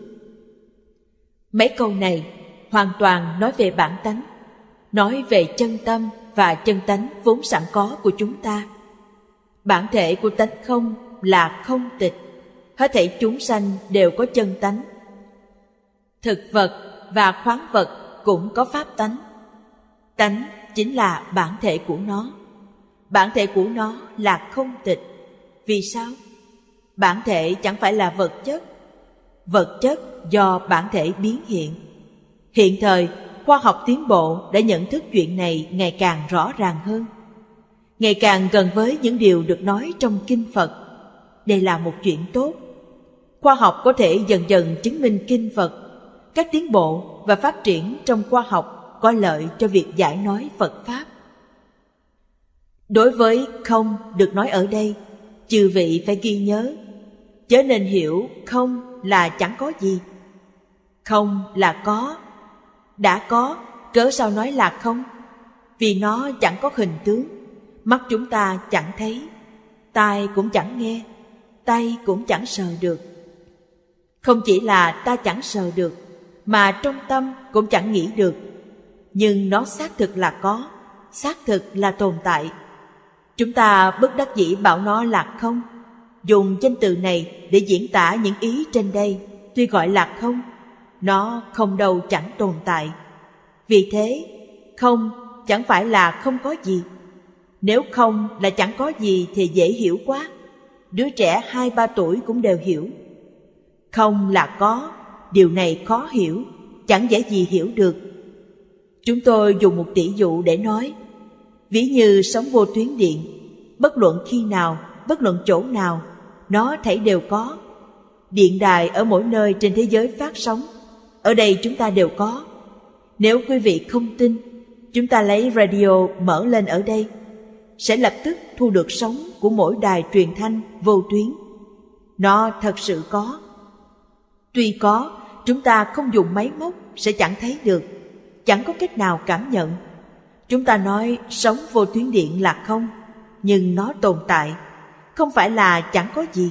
Mấy câu này hoàn toàn nói về bản tánh, nói về chân tâm và chân tánh vốn sẵn có của chúng ta. Bản thể của tánh không là không tịch, hết thảy chúng sanh đều có chân tánh. Thực vật và khoáng vật cũng có pháp tánh. Tánh chính là bản thể của nó. Bản thể của nó là không tịch. Vì sao? Bản thể chẳng phải là vật chất. Vật chất do bản thể biến hiện. Hiện thời, khoa học tiến bộ đã nhận thức chuyện này ngày càng rõ ràng hơn, ngày càng gần với những điều được nói trong kinh Phật. Đây là một chuyện tốt. Khoa học có thể dần dần chứng minh kinh Phật. Các tiến bộ và phát triển trong khoa học có lợi cho việc giải nói Phật Pháp. Đối với không được nói ở đây, chư vị phải ghi nhớ, chớ nên hiểu không là chẳng có gì. Không là có. Đã có, cớ sao nói là không? Vì nó chẳng có hình tướng. Mắt chúng ta chẳng thấy, tai cũng chẳng nghe, tay cũng chẳng sờ được. Không chỉ là ta chẳng sờ được, mà trong tâm cũng chẳng nghĩ được. Nhưng nó xác thực là có, xác thực là tồn tại. Chúng ta bất đắc dĩ bảo nó là không. Dùng danh từ này để diễn tả những ý trên đây, tuy gọi là không, nó không đâu chẳng tồn tại. Vì thế, không chẳng phải là không có gì. Nếu không là chẳng có gì thì dễ hiểu quá. Đứa trẻ hai ba tuổi cũng đều hiểu. Không là có, điều này khó hiểu, chẳng dễ gì hiểu được. Chúng tôi dùng một tỷ dụ để nói. Ví như sóng vô tuyến điện, bất luận khi nào, bất luận chỗ nào, nó thảy đều có. Điện đài ở mỗi nơi trên thế giới phát sóng, ở đây chúng ta đều có. Nếu quý vị không tin, chúng ta lấy radio mở lên ở đây, sẽ lập tức thu được sóng của mỗi đài truyền thanh vô tuyến. Nó thật sự có. Tuy có, chúng ta không dùng máy móc sẽ chẳng thấy được, chẳng có cách nào cảm nhận. Chúng ta nói sóng vô tuyến điện là không, nhưng nó tồn tại, không phải là chẳng có gì.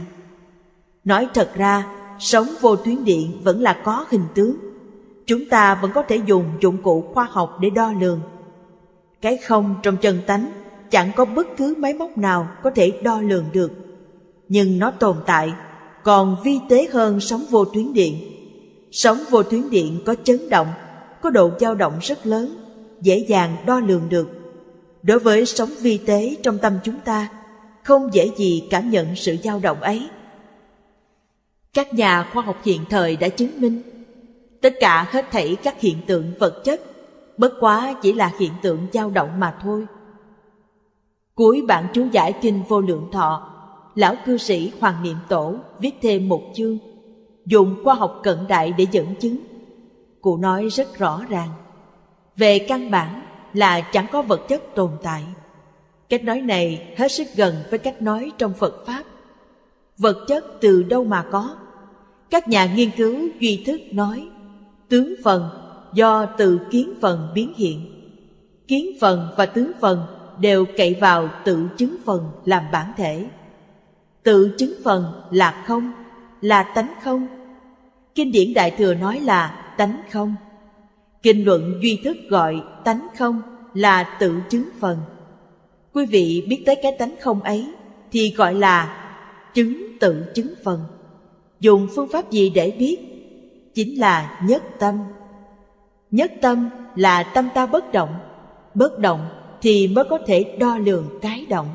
Nói thật ra, sóng vô tuyến điện vẫn là có hình tướng. Chúng ta vẫn có thể dùng dụng cụ khoa học để đo lường. Cái không trong chân tánh chẳng có bất cứ máy móc nào có thể đo lường được, nhưng nó tồn tại, còn vi tế hơn sóng vô tuyến điện. Sóng vô tuyến điện có chấn động, có độ dao động rất lớn, dễ dàng đo lường được. Đối với sóng vi tế trong tâm chúng ta, không dễ gì cảm nhận sự dao động ấy. Các nhà khoa học hiện thời đã chứng minh, tất cả hết thảy các hiện tượng vật chất bất quá chỉ là hiện tượng dao động mà thôi. Cuối bản chú giải kinh Vô Lượng Thọ, lão cư sĩ Hoàng Niệm Tổ viết thêm một chương, dùng khoa học cận đại để dẫn chứng. Cụ nói rất rõ ràng, về căn bản là chẳng có vật chất tồn tại. Cách nói này hết sức gần với cách nói trong Phật Pháp. Vật chất từ đâu mà có? Các nhà nghiên cứu duy thức nói, tướng phần do từ kiến phần biến hiện. Kiến phần và tướng phần đều cậy vào tự chứng phần làm bản thể. Tự chứng phần là không, là tánh không. Kinh điển Đại Thừa nói là tánh không. Kinh luận duy thức gọi tánh không là tự chứng phần. Quý vị biết tới cái tánh không ấy thì gọi là chứng tự chứng phần. Dùng phương pháp gì để biết? Chính là nhất tâm. Nhất tâm là tâm ta bất động. Bất động thì mới có thể đo lường cái động.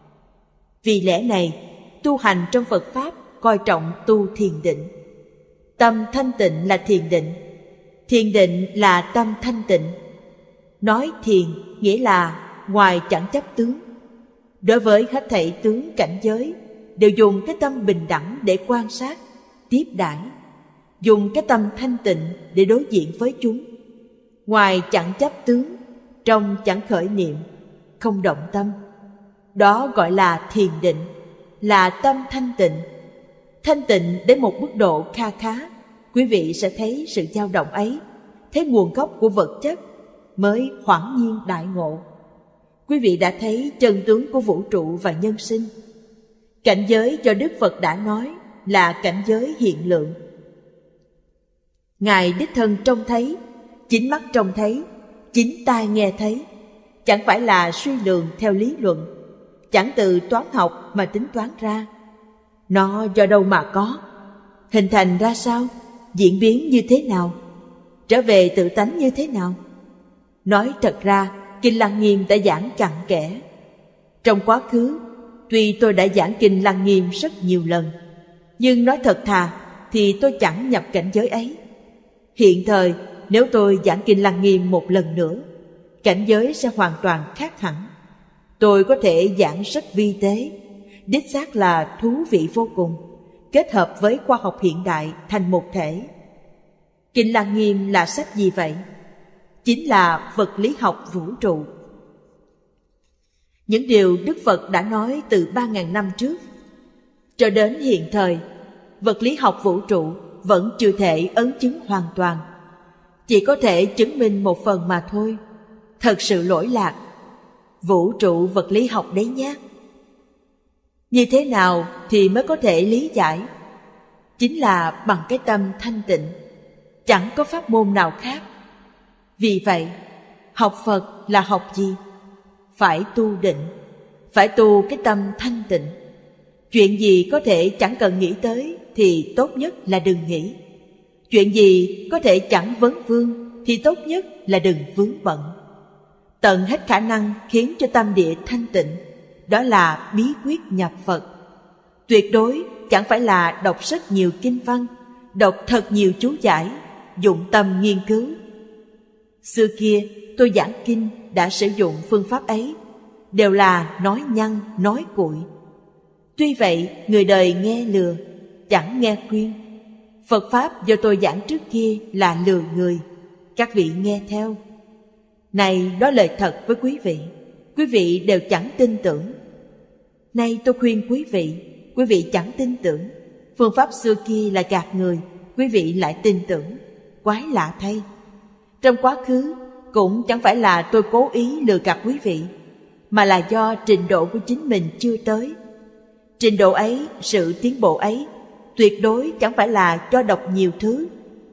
Vì lẽ này, tu hành trong Phật Pháp coi trọng tu thiền định. Tâm thanh tịnh là thiền định. Thiền định là tâm thanh tịnh. Nói thiền nghĩa là ngoài chẳng chấp tướng. Đối với hết thảy tướng cảnh giới, đều dùng cái tâm bình đẳng để quan sát, tiếp đãi, dùng cái tâm thanh tịnh để đối diện với chúng. Ngoài chẳng chấp tướng, trong chẳng khởi niệm, không động tâm. Đó gọi là thiền định, là tâm thanh tịnh. Thanh tịnh đến một mức độ kha khá, quý vị sẽ thấy sự dao động ấy, thấy nguồn gốc của vật chất, mới hoảng nhiên đại ngộ. Quý vị đã thấy chân tướng của vũ trụ và nhân sinh. Cảnh giới do Đức Phật đã nói là cảnh giới hiện lượng. Ngài đích thân trông thấy, chính mắt trông thấy, chính tai nghe thấy, chẳng phải là suy lường theo lý luận, chẳng từ toán học mà tính toán ra. Nó do đâu mà có, hình thành ra sao, diễn biến như thế nào, trở về tự tánh như thế nào. Nói thật ra, Kinh Lăng Nghiêm đã giảng cặn kẽ. Trong quá khứ, tuy tôi đã giảng Kinh Lăng Nghiêm rất nhiều lần, nhưng nói thật thà thì tôi chẳng nhập cảnh giới ấy. Hiện thời, nếu tôi giảng Kinh Lăng Nghiêm một lần nữa, cảnh giới sẽ hoàn toàn khác hẳn. Tôi có thể giảng rất vi tế, đích xác là thú vị vô cùng, kết hợp với khoa học hiện đại thành một thể. Kinh Lăng Nghiêm là sách gì vậy? Chính là vật lý học vũ trụ. Những điều Đức Phật đã nói từ ba ngàn năm trước cho đến hiện thời, vật lý học vũ trụ vẫn chưa thể ấn chứng hoàn toàn, chỉ có thể chứng minh một phần mà thôi. Thật sự lỗi lạc. Vũ trụ vật lý học đấy nhé. Như thế nào thì mới có thể lý giải? Chính là bằng cái tâm thanh tịnh, chẳng có pháp môn nào khác. Vì vậy, học Phật là học gì? Phải tu định, phải tu cái tâm thanh tịnh. Chuyện gì có thể chẳng cần nghĩ tới thì tốt nhất là đừng nghĩ. Chuyện gì có thể chẳng vấn vương thì tốt nhất là đừng vướng bận. Tận hết khả năng khiến cho tâm địa thanh tịnh, đó là bí quyết nhập Phật. Tuyệt đối chẳng phải là đọc rất nhiều kinh văn, đọc thật nhiều chú giải, dụng tâm nghiên cứu. Xưa kia tôi giảng kinh đã sử dụng phương pháp ấy, đều là nói nhăng, nói cuội. Tuy vậy người đời nghe lừa, chẳng nghe khuyên. Phật Pháp do tôi giảng trước kia là lừa người, các vị nghe theo. Này đó lời thật với quý vị, quý vị đều chẳng tin tưởng. Nay tôi khuyên quý vị, quý vị chẳng tin tưởng. Phương pháp xưa kia là gạt người, quý vị lại tin tưởng. Quái lạ thay. Trong quá khứ cũng chẳng phải là tôi cố ý lừa gạt quý vị, mà là do trình độ của chính mình chưa tới. Trình độ ấy, sự tiến bộ ấy, tuyệt đối chẳng phải là do đọc nhiều thứ.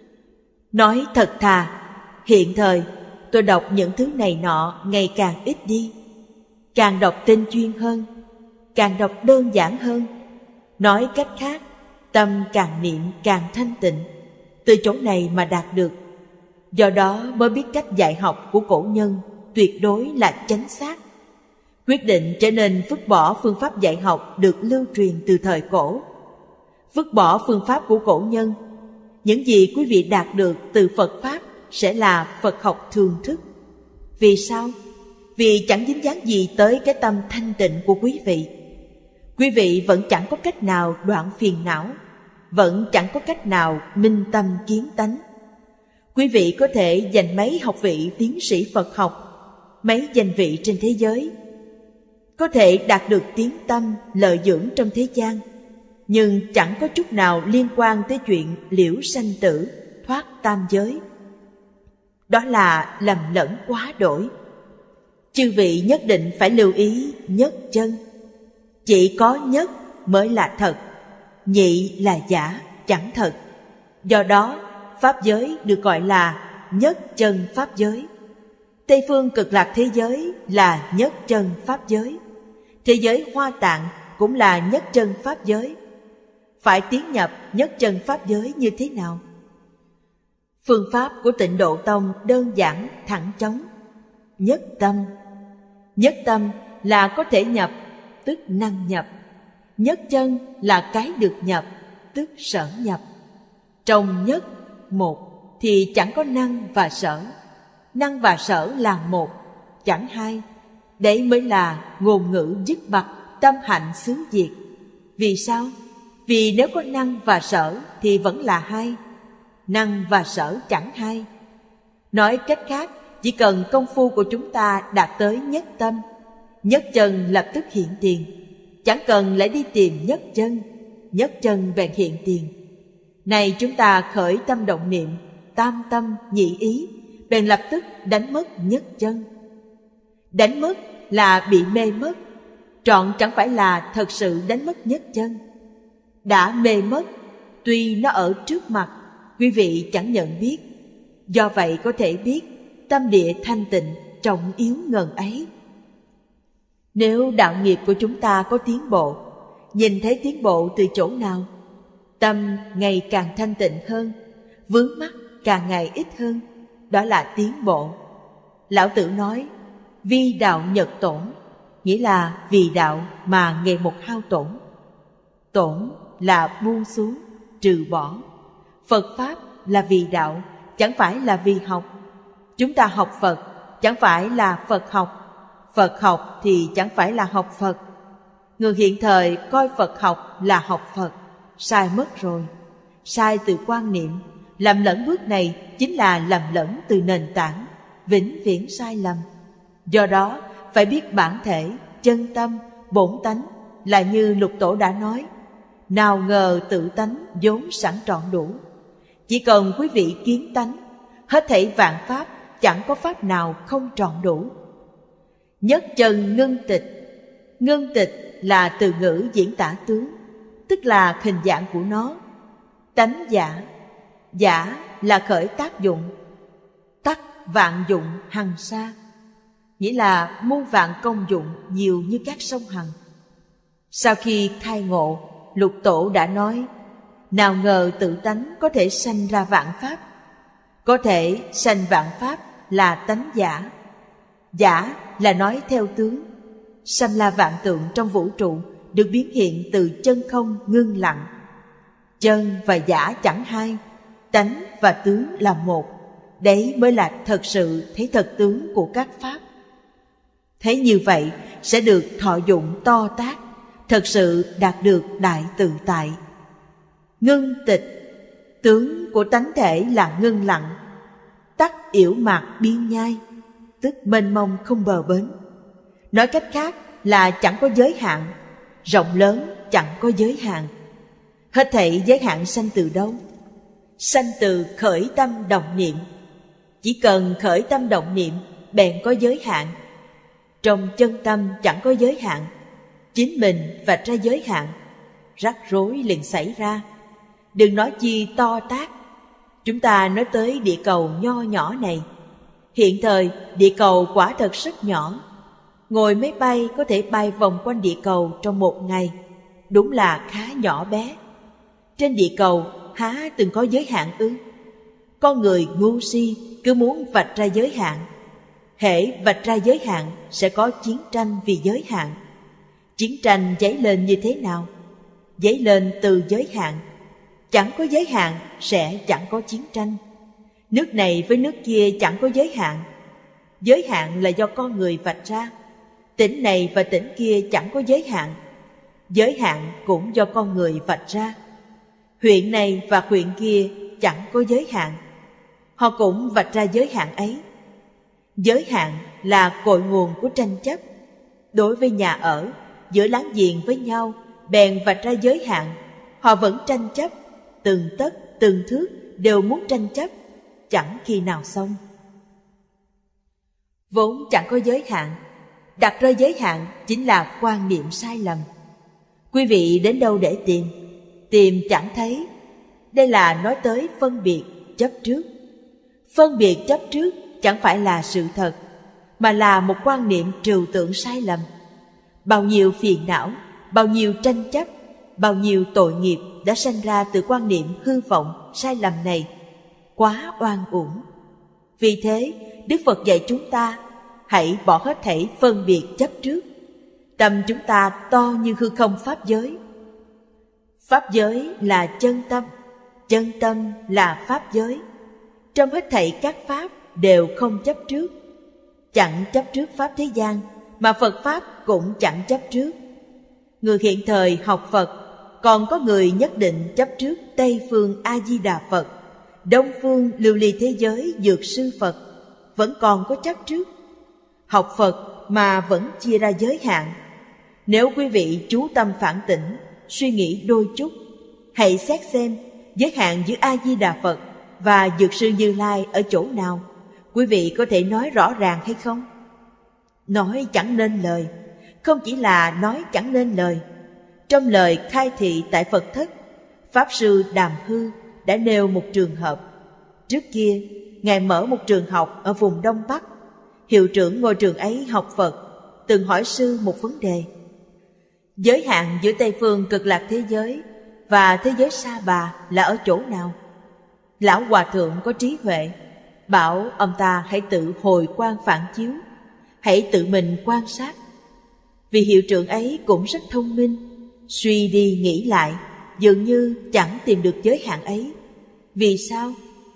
Nói thật thà, hiện thời tôi đọc những thứ này nọ ngày càng ít đi. Càng đọc tinh chuyên hơn, càng đọc đơn giản hơn. Nói cách khác, tâm càng niệm càng thanh tịnh, từ chỗ này mà đạt được. Do đó mới biết cách dạy học của cổ nhân tuyệt đối là chánh xác. Quyết định trở nên vứt bỏ phương pháp dạy học được lưu truyền từ thời cổ. Vứt bỏ phương pháp của cổ nhân, những gì quý vị đạt được từ Phật Pháp sẽ là Phật học thường thức. Vì sao? Vì chẳng dính dáng gì tới cái tâm thanh tịnh của quý vị. Quý vị vẫn chẳng có cách nào đoạn phiền não, vẫn chẳng có cách nào minh tâm kiến tánh. Quý vị có thể giành mấy học vị tiến sĩ Phật học, mấy danh vị trên thế giới, có thể đạt được tiếng tâm lợi dưỡng trong thế gian, nhưng chẳng có chút nào liên quan tới chuyện liễu sanh tử, thoát tam giới. Đó là lầm lẫn quá đổi. Chư vị nhất định phải lưu ý nhất chân. Chỉ có nhất mới là thật, nhị là giả, chẳng thật. Do đó, Pháp giới được gọi là nhất chân Pháp giới. Tây phương cực lạc thế giới là nhất chân Pháp giới. Thế giới Hoa Tạng cũng là nhất chân Pháp giới. Phải tiến nhập nhất chân Pháp giới như thế nào? Phương pháp của Tịnh Độ Tông đơn giản, thẳng chóng. Nhất tâm. Nhất tâm là có thể nhập, tức năng nhập. Nhất chân là cái được nhập, tức sở nhập. Trong nhất, một thì chẳng có năng và sở. Năng và sở là một, chẳng hai. Đấy mới là ngôn ngữ dứt bặt, tâm hạnh xứ diệt. Vì sao? Vì nếu có năng và sở thì vẫn là hai. Năng và sở chẳng hai. Nói cách khác, chỉ cần công phu của chúng ta đạt tới nhất tâm, nhất chân lập tức hiện tiền. Chẳng cần lại đi tìm nhất chân, nhất chân bèn hiện tiền. Này chúng ta khởi tâm động niệm, tam tâm nhị ý, bèn lập tức đánh mất nhất chân. Đánh mất là bị mê mất, trọn chẳng phải là thật sự đánh mất nhất chân. đã mê mất, tuy nó ở trước mặt, quý vị chẳng nhận biết. Do vậy có thể biết tâm địa thanh tịnh, trọng yếu ngần ấy. Nếu đạo nghiệp của chúng ta có tiến bộ, nhìn thấy tiến bộ từ chỗ nào? Tâm ngày càng thanh tịnh hơn, vướng mắc càng ngày ít hơn, đó là tiến bộ. Lão Tử nói, vi đạo nhật tổn, nghĩa là vì đạo mà ngày một hao tổn. Tổn là buông xuống, trừ bỏ. Phật Pháp là vì đạo, chẳng phải là vì học. Chúng ta học Phật, chẳng phải là Phật học. Phật học thì chẳng phải là học Phật. Người hiện thời coi Phật học là học Phật, sai mất rồi. Sai từ quan niệm, làm lẫn bước này chính là làm lẫn từ nền tảng, vĩnh viễn sai lầm. Do đó phải biết bản thể, chân tâm, bổn tánh, là như Lục Tổ đã nói, nào ngờ tự tánh vốn sẵn trọn đủ. Chỉ cần quý vị kiến tánh, hết thảy vạn pháp chẳng có pháp nào không trọn đủ. Nhất chân ngưng tịch. Ngưng tịch là từ ngữ diễn tả tướng, tức là hình dạng của nó. Tánh giả. Giả là khởi tác dụng. Tắc vạn dụng hằng sa, nghĩa là muôn vạn công dụng nhiều như các sông hằng. Sau khi khai ngộ, Lục Tổ đã nói, nào ngờ tự tánh có thể sanh ra vạn pháp. Có thể sanh vạn pháp là tánh giả. Giả là nói theo tướng. Sanh la vạn tượng trong vũ trụ được biến hiện từ chân không ngưng lặng. Chân và giả chẳng hai, tánh và tướng là một. Đấy mới là thật sự thấy thật tướng của các pháp. Thấy như vậy sẽ được thọ dụng to tác, thật sự đạt được đại tự tại. Ngưng tịch, tướng của tánh thể là ngưng lặng. Tắc yểu mạc biên nhai, tức mênh mông không bờ bến. Nói cách khác là chẳng có giới hạn, rộng lớn chẳng có giới hạn. Hết thảy giới hạn sanh từ đâu? Sanh từ khởi tâm động niệm. Chỉ cần khởi tâm động niệm bèn có giới hạn. Trong chân tâm chẳng có giới hạn, chính mình vạch ra giới hạn, rắc rối liền xảy ra. Đừng nói chi to tác. Chúng ta nói tới địa cầu nho nhỏ này. Hiện thời địa cầu quả thật rất nhỏ. Ngồi máy bay có thể bay vòng quanh địa cầu trong một ngày, đúng là khá nhỏ bé. Trên địa cầu há từng có giới hạn ư? Con người ngu si cứ muốn vạch ra giới hạn. Hễ vạch ra giới hạn sẽ có chiến tranh vì giới hạn. Chiến tranh dấy lên như thế nào? Dấy lên từ giới hạn. Chẳng có giới hạn sẽ chẳng có chiến tranh. Nước này với nước kia chẳng có giới hạn. Giới hạn là do con người vạch ra. Tỉnh này và tỉnh kia chẳng có giới hạn. Giới hạn cũng do con người vạch ra. Huyện này và huyện kia chẳng có giới hạn. Họ cũng vạch ra giới hạn ấy. Giới hạn là cội nguồn của tranh chấp. Đối với nhà ở, giữa láng giềng với nhau, bèn vạch ra giới hạn. Họ vẫn tranh chấp, từng tấc, từng thước đều muốn tranh chấp, chẳng khi nào xong. Vốn chẳng có giới hạn, đặt ra giới hạn chính là quan niệm sai lầm. Quý vị đến đâu để tìm? Tìm chẳng thấy. Đây là nói tới phân biệt chấp trước. Phân biệt chấp trước chẳng phải là sự thật, mà là một quan niệm trừu tượng sai lầm. Bao nhiêu phiền não, bao nhiêu tranh chấp, bao nhiêu tội nghiệp đã sanh ra từ quan niệm hư vọng sai lầm này, quá oan uổng. Vì thế, Đức Phật dạy chúng ta hãy bỏ hết thảy phân biệt chấp trước. Tâm chúng ta to như hư không pháp giới. Pháp giới là chân tâm, chân tâm là pháp giới. Trong hết thảy các pháp đều không chấp trước. Chẳng chấp trước pháp thế gian, mà Phật Pháp cũng chẳng chấp trước. Người hiện thời học Phật, còn có người nhất định chấp trước Tây phương A-di-đà Phật, Đông phương lưu ly thế giới Dược sư Phật, vẫn còn có chấp trước. Học Phật mà vẫn chia ra giới hạn. Nếu quý vị chú tâm phản tỉnh, suy nghĩ đôi chút, hãy xét xem giới hạn giữa A-di-đà Phật và Dược sư Như Lai ở chỗ nào. Quý vị có thể nói rõ ràng hay không? Nói chẳng nên lời. Không chỉ là nói chẳng nên lời. Trong lời khai thị tại Phật thất, Pháp Sư Đàm Hư đã nêu một trường hợp. Trước kia, Ngài mở một trường học ở vùng Đông Bắc. Hiệu trưởng ngôi trường ấy học Phật, từng hỏi sư một vấn đề. Giới hạn giữa Tây phương Cực Lạc thế giới và thế giới Sa Bà là ở chỗ nào? Lão Hòa Thượng có trí huệ, bảo ông ta hãy tự hồi quang phản chiếu, hãy tự mình quan sát. Vì hiệu trưởng ấy cũng rất thông minh, suy đi nghĩ lại, dường như chẳng tìm được giới hạn ấy. Vì sao?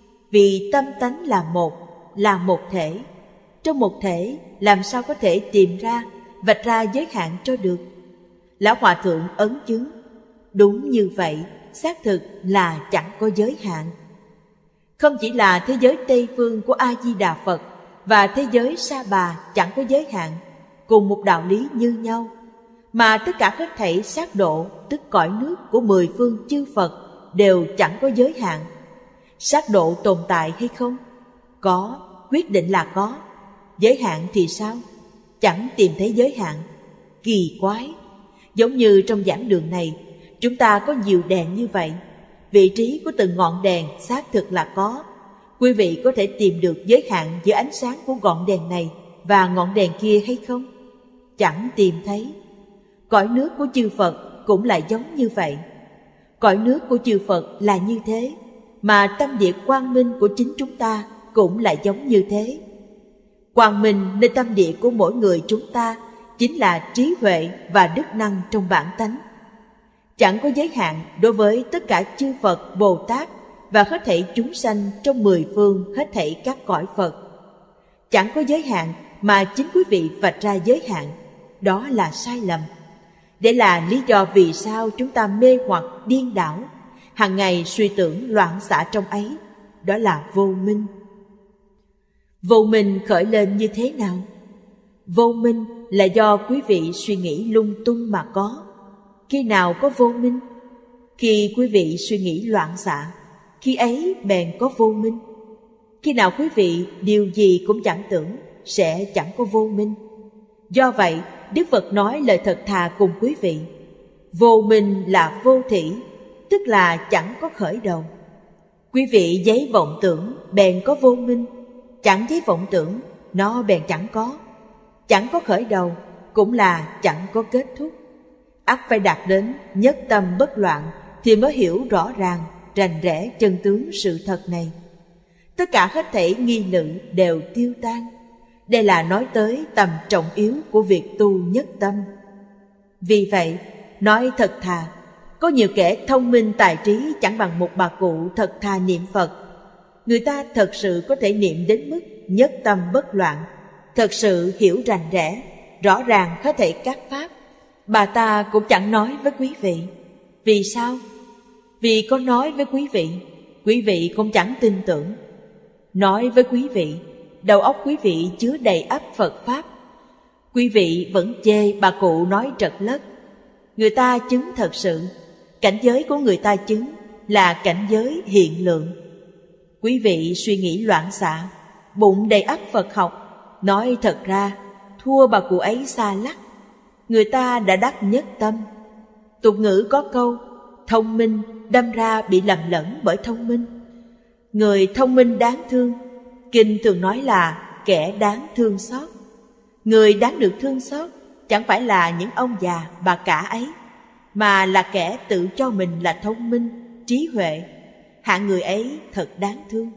Vì tâm tánh là một, là một thể. Trong một thể làm sao có thể tìm ra, vạch ra giới hạn cho được? Lão Hòa Thượng ấn chứng, đúng như vậy, xác thực là chẳng có giới hạn. Không chỉ là thế giới Tây phương của A-di-đà Phật và thế giới Sa Bà chẳng có giới hạn, cùng một đạo lý như nhau, mà tất cả hết thảy sát độ, tức cõi nước của mười phương chư Phật đều chẳng có giới hạn. Sát độ tồn tại hay không? Có, quyết định là có. Giới hạn thì sao? Chẳng tìm thấy giới hạn. Kỳ quái! Giống như trong giảng đường này, chúng ta có nhiều đèn như vậy. Vị trí của từng ngọn đèn xác thực là có. Quý vị có thể tìm được giới hạn giữa ánh sáng của ngọn đèn này và ngọn đèn kia hay không? Chẳng tìm thấy. Cõi nước của chư Phật cũng là giống như vậy. Cõi nước của chư Phật là như thế, mà tâm địa quang minh của chính chúng ta cũng là giống như thế. Quang minh nơi tâm địa của mỗi người chúng ta chính là trí huệ và đức năng trong bản tánh. Chẳng có giới hạn đối với tất cả chư Phật, Bồ Tát và hết thảy chúng sanh trong mười phương hết thảy các cõi Phật. Chẳng có giới hạn mà chính quý vị vạch ra giới hạn, đó là sai lầm. Để là lý do vì sao chúng ta mê hoặc điên đảo, hàng ngày suy tưởng loạn xạ trong ấy, đó là vô minh. Vô minh khởi lên như thế nào? Vô minh là do quý vị suy nghĩ lung tung mà có. Khi nào có vô minh? Khi quý vị suy nghĩ loạn xạ, khi ấy bèn có vô minh. Khi nào quý vị điều gì cũng chẳng tưởng, sẽ chẳng có vô minh. Do vậy, Đức Phật nói lời thật thà cùng quý vị. Vô minh là vô thỉ, tức là chẳng có khởi đầu. Quý vị giấy vọng tưởng, bèn có vô minh. Chẳng giấy vọng tưởng, nó bèn chẳng có. Chẳng có khởi đầu, cũng là chẳng có kết thúc. Ắt phải đạt đến nhất tâm bất loạn thì mới hiểu rõ ràng, rành rẽ chân tướng sự thật này. Tất cả hết thảy nghi lự đều tiêu tan. Đây là nói tới tầm trọng yếu của việc tu nhất tâm. Vì vậy, nói thật thà, có nhiều kẻ thông minh tài trí chẳng bằng một bà cụ thật thà niệm Phật. Người ta thật sự có thể niệm đến mức nhất tâm bất loạn, thật sự hiểu rành rẽ, rõ ràng hết thảy các pháp. Bà ta cũng chẳng nói với quý vị. Vì sao? Vì có nói với quý vị, quý vị cũng chẳng tin tưởng. Nói với quý vị, đầu óc quý vị chứa đầy ắp Phật Pháp. Quý vị vẫn chê bà cụ nói trật lất. Người ta chứng thật sự, cảnh giới của người ta chứng là cảnh giới hiện lượng. Quý vị suy nghĩ loạn xạ, bụng đầy ắp Phật học, nói thật ra thua bà cụ ấy xa lắc. Người ta đã đắc nhất tâm. Tục ngữ có câu, thông minh đâm ra bị lầm lẫn bởi thông minh. Người thông minh đáng thương, kinh thường nói là kẻ đáng thương xót. Người đáng được thương xót chẳng phải là những ông già bà cả ấy, mà là kẻ tự cho mình là thông minh, trí huệ. Hạng người ấy thật đáng thương.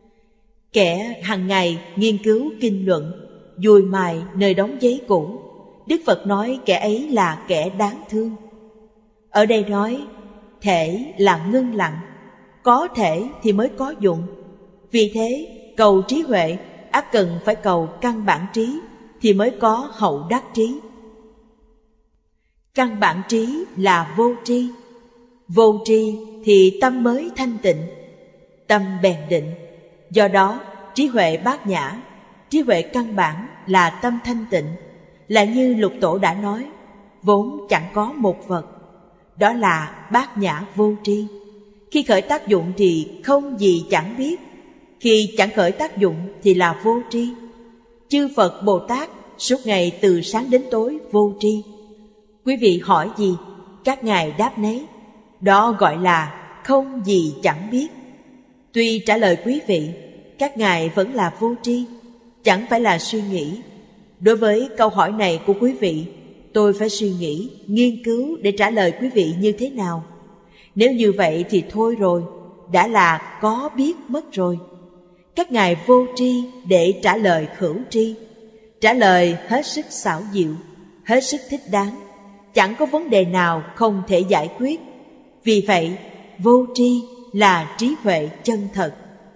Kẻ hàng ngày nghiên cứu kinh luận, dùi mài nơi đóng giấy cũ, Đức Phật nói kẻ ấy là kẻ đáng thương. Ở đây nói, thể là ngưng lặng, có thể thì mới có dụng. Vì thế, cầu trí huệ, ắt cần phải cầu căn bản trí, thì mới có hậu đắc trí. Căn bản trí là vô tri. Vô tri thì tâm mới thanh tịnh, tâm bèn định. Do đó, trí huệ bát nhã, trí huệ căn bản là tâm thanh tịnh. Là như Lục Tổ đã nói, vốn chẳng có một vật. Đó là bát nhã vô tri. Khi khởi tác dụng thì không gì chẳng biết. Khi chẳng khởi tác dụng thì là vô tri. Chư Phật Bồ Tát suốt ngày từ sáng đến tối vô tri. Quý vị hỏi gì? Các ngài đáp nấy, đó gọi là không gì chẳng biết. Tuy trả lời quý vị, các ngài vẫn là vô tri, chẳng phải là suy nghĩ. Đối với câu hỏi này của quý vị, tôi phải suy nghĩ, nghiên cứu để trả lời quý vị như thế nào. Nếu như vậy thì thôi rồi, đã là có biết mất rồi. Các ngài vô tri để trả lời khửu tri, trả lời hết sức xảo diệu, hết sức thích đáng, chẳng có vấn đề nào không thể giải quyết. Vì vậy, vô tri là trí huệ chân thật.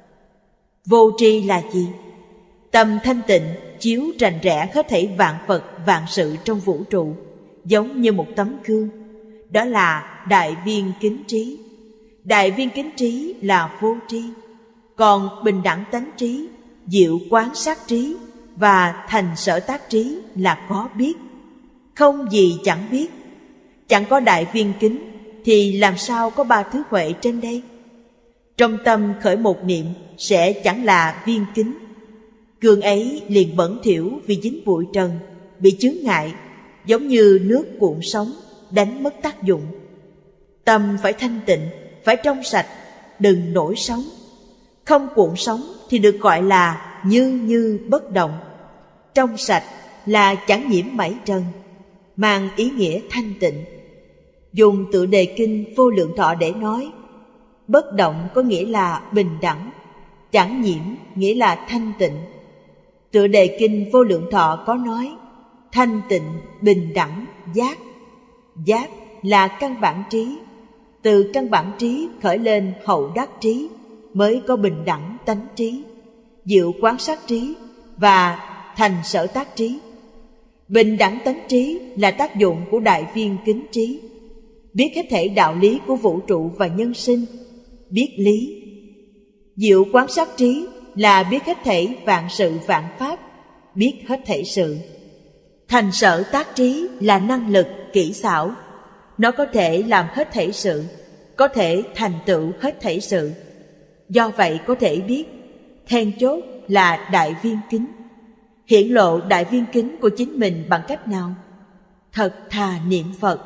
Vô tri là gì? Tâm thanh tịnh chiếu rành rẽ hết thảy vạn vật vạn sự trong vũ trụ, giống như một tấm gương. Đó là đại viên kính trí. Đại viên kính trí là vô tri. Còn bình đẳng tánh trí, diệu quán sát trí và thành sở tác trí là có biết. Không gì chẳng biết. Chẳng có đại viên kính thì làm sao có ba thứ huệ trên đây? Trong tâm khởi một niệm sẽ chẳng là viên kính. Gương ấy liền bẩn thỉu vì dính bụi trần, bị chướng ngại, giống như nước cuộn sóng, đánh mất tác dụng. Tâm phải thanh tịnh, phải trong sạch, đừng nổi sóng. Không cuộn sóng thì được gọi là như như bất động. Trong sạch là chẳng nhiễm mảy trần, mang ý nghĩa thanh tịnh. Dùng tựa đề kinh Vô Lượng Thọ để nói, bất động có nghĩa là bình đẳng, chẳng nhiễm nghĩa là thanh tịnh. Tựa đề kinh Vô Lượng Thọ có nói, thanh tịnh, bình đẳng, giác. Giác là căn bản trí. Từ căn bản trí khởi lên hậu đắc trí, mới có bình đẳng tánh trí, diệu quán sát trí và thành sở tác trí. Bình đẳng tánh trí là tác dụng của đại viên kính trí, biết hết thảy đạo lý của vũ trụ và nhân sinh, biết lý. Diệu quán sát trí là biết hết thảy vạn sự vạn pháp, biết hết thảy sự. Thành sở tác trí là năng lực, kỹ xảo. Nó có thể làm hết thảy sự, có thể thành tựu hết thảy sự. Do vậy có thể biết, then chốt là đại viên kính. Hiển lộ đại viên kính của chính mình bằng cách nào? Thật thà niệm Phật.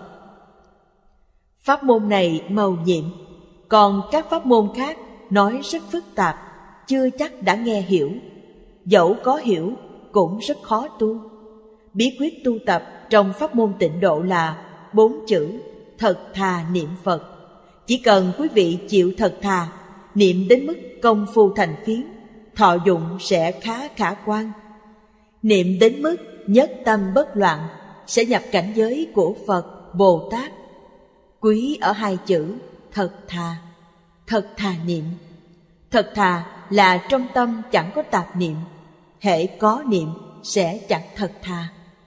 Pháp môn này mầu nhiệm, còn các pháp môn khác nói rất phức tạp, chưa chắc đã nghe hiểu. Dẫu có hiểu cũng rất khó tu. Bí quyết tu tập trong pháp môn Tịnh Độ là bốn chữ thật thà niệm Phật. Chỉ cần quý vị chịu thật thà, niệm đến mức công phu thành phiến, thọ dụng sẽ khá khả quan. Niệm đến mức nhất tâm bất loạn, sẽ nhập cảnh giới của Phật, Bồ Tát. Quý ở hai chữ thật thà. Thật thà niệm. Thật thà là trong tâm chẳng có tạp niệm. Hễ có niệm sẽ chẳng thật thà.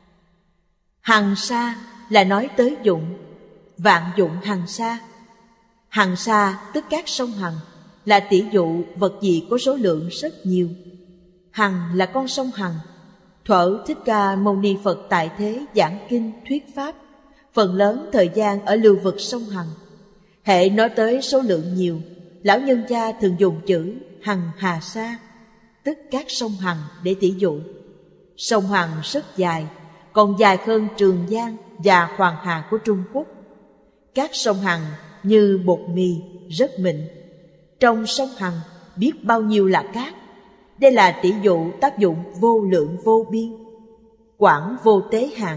Hằng sa là nói tới dụng. Vạn dụng hằng sa. Hằng sa tức các sông Hằng, là tỷ dụ vật gì có số lượng rất nhiều. Hằng là con sông Hằng. Thuở Thích Ca Mâu Ni Phật tại thế giảng kinh thuyết pháp, phần lớn thời gian ở lưu vực sông Hằng. Hệ nói tới số lượng nhiều, lão nhân gia thường dùng chữ Hằng Hà Sa, tức các sông Hằng để tỷ dụ. Sông Hằng rất dài, còn dài hơn Trường Giang và Hoàng Hà của Trung Quốc. Các sông Hằng như bột mì, rất mịn. Trong sông Hằng biết bao nhiêu là cát. Đây là tỷ dụ tác dụng vô lượng vô biên. Quảng vô tế hạn.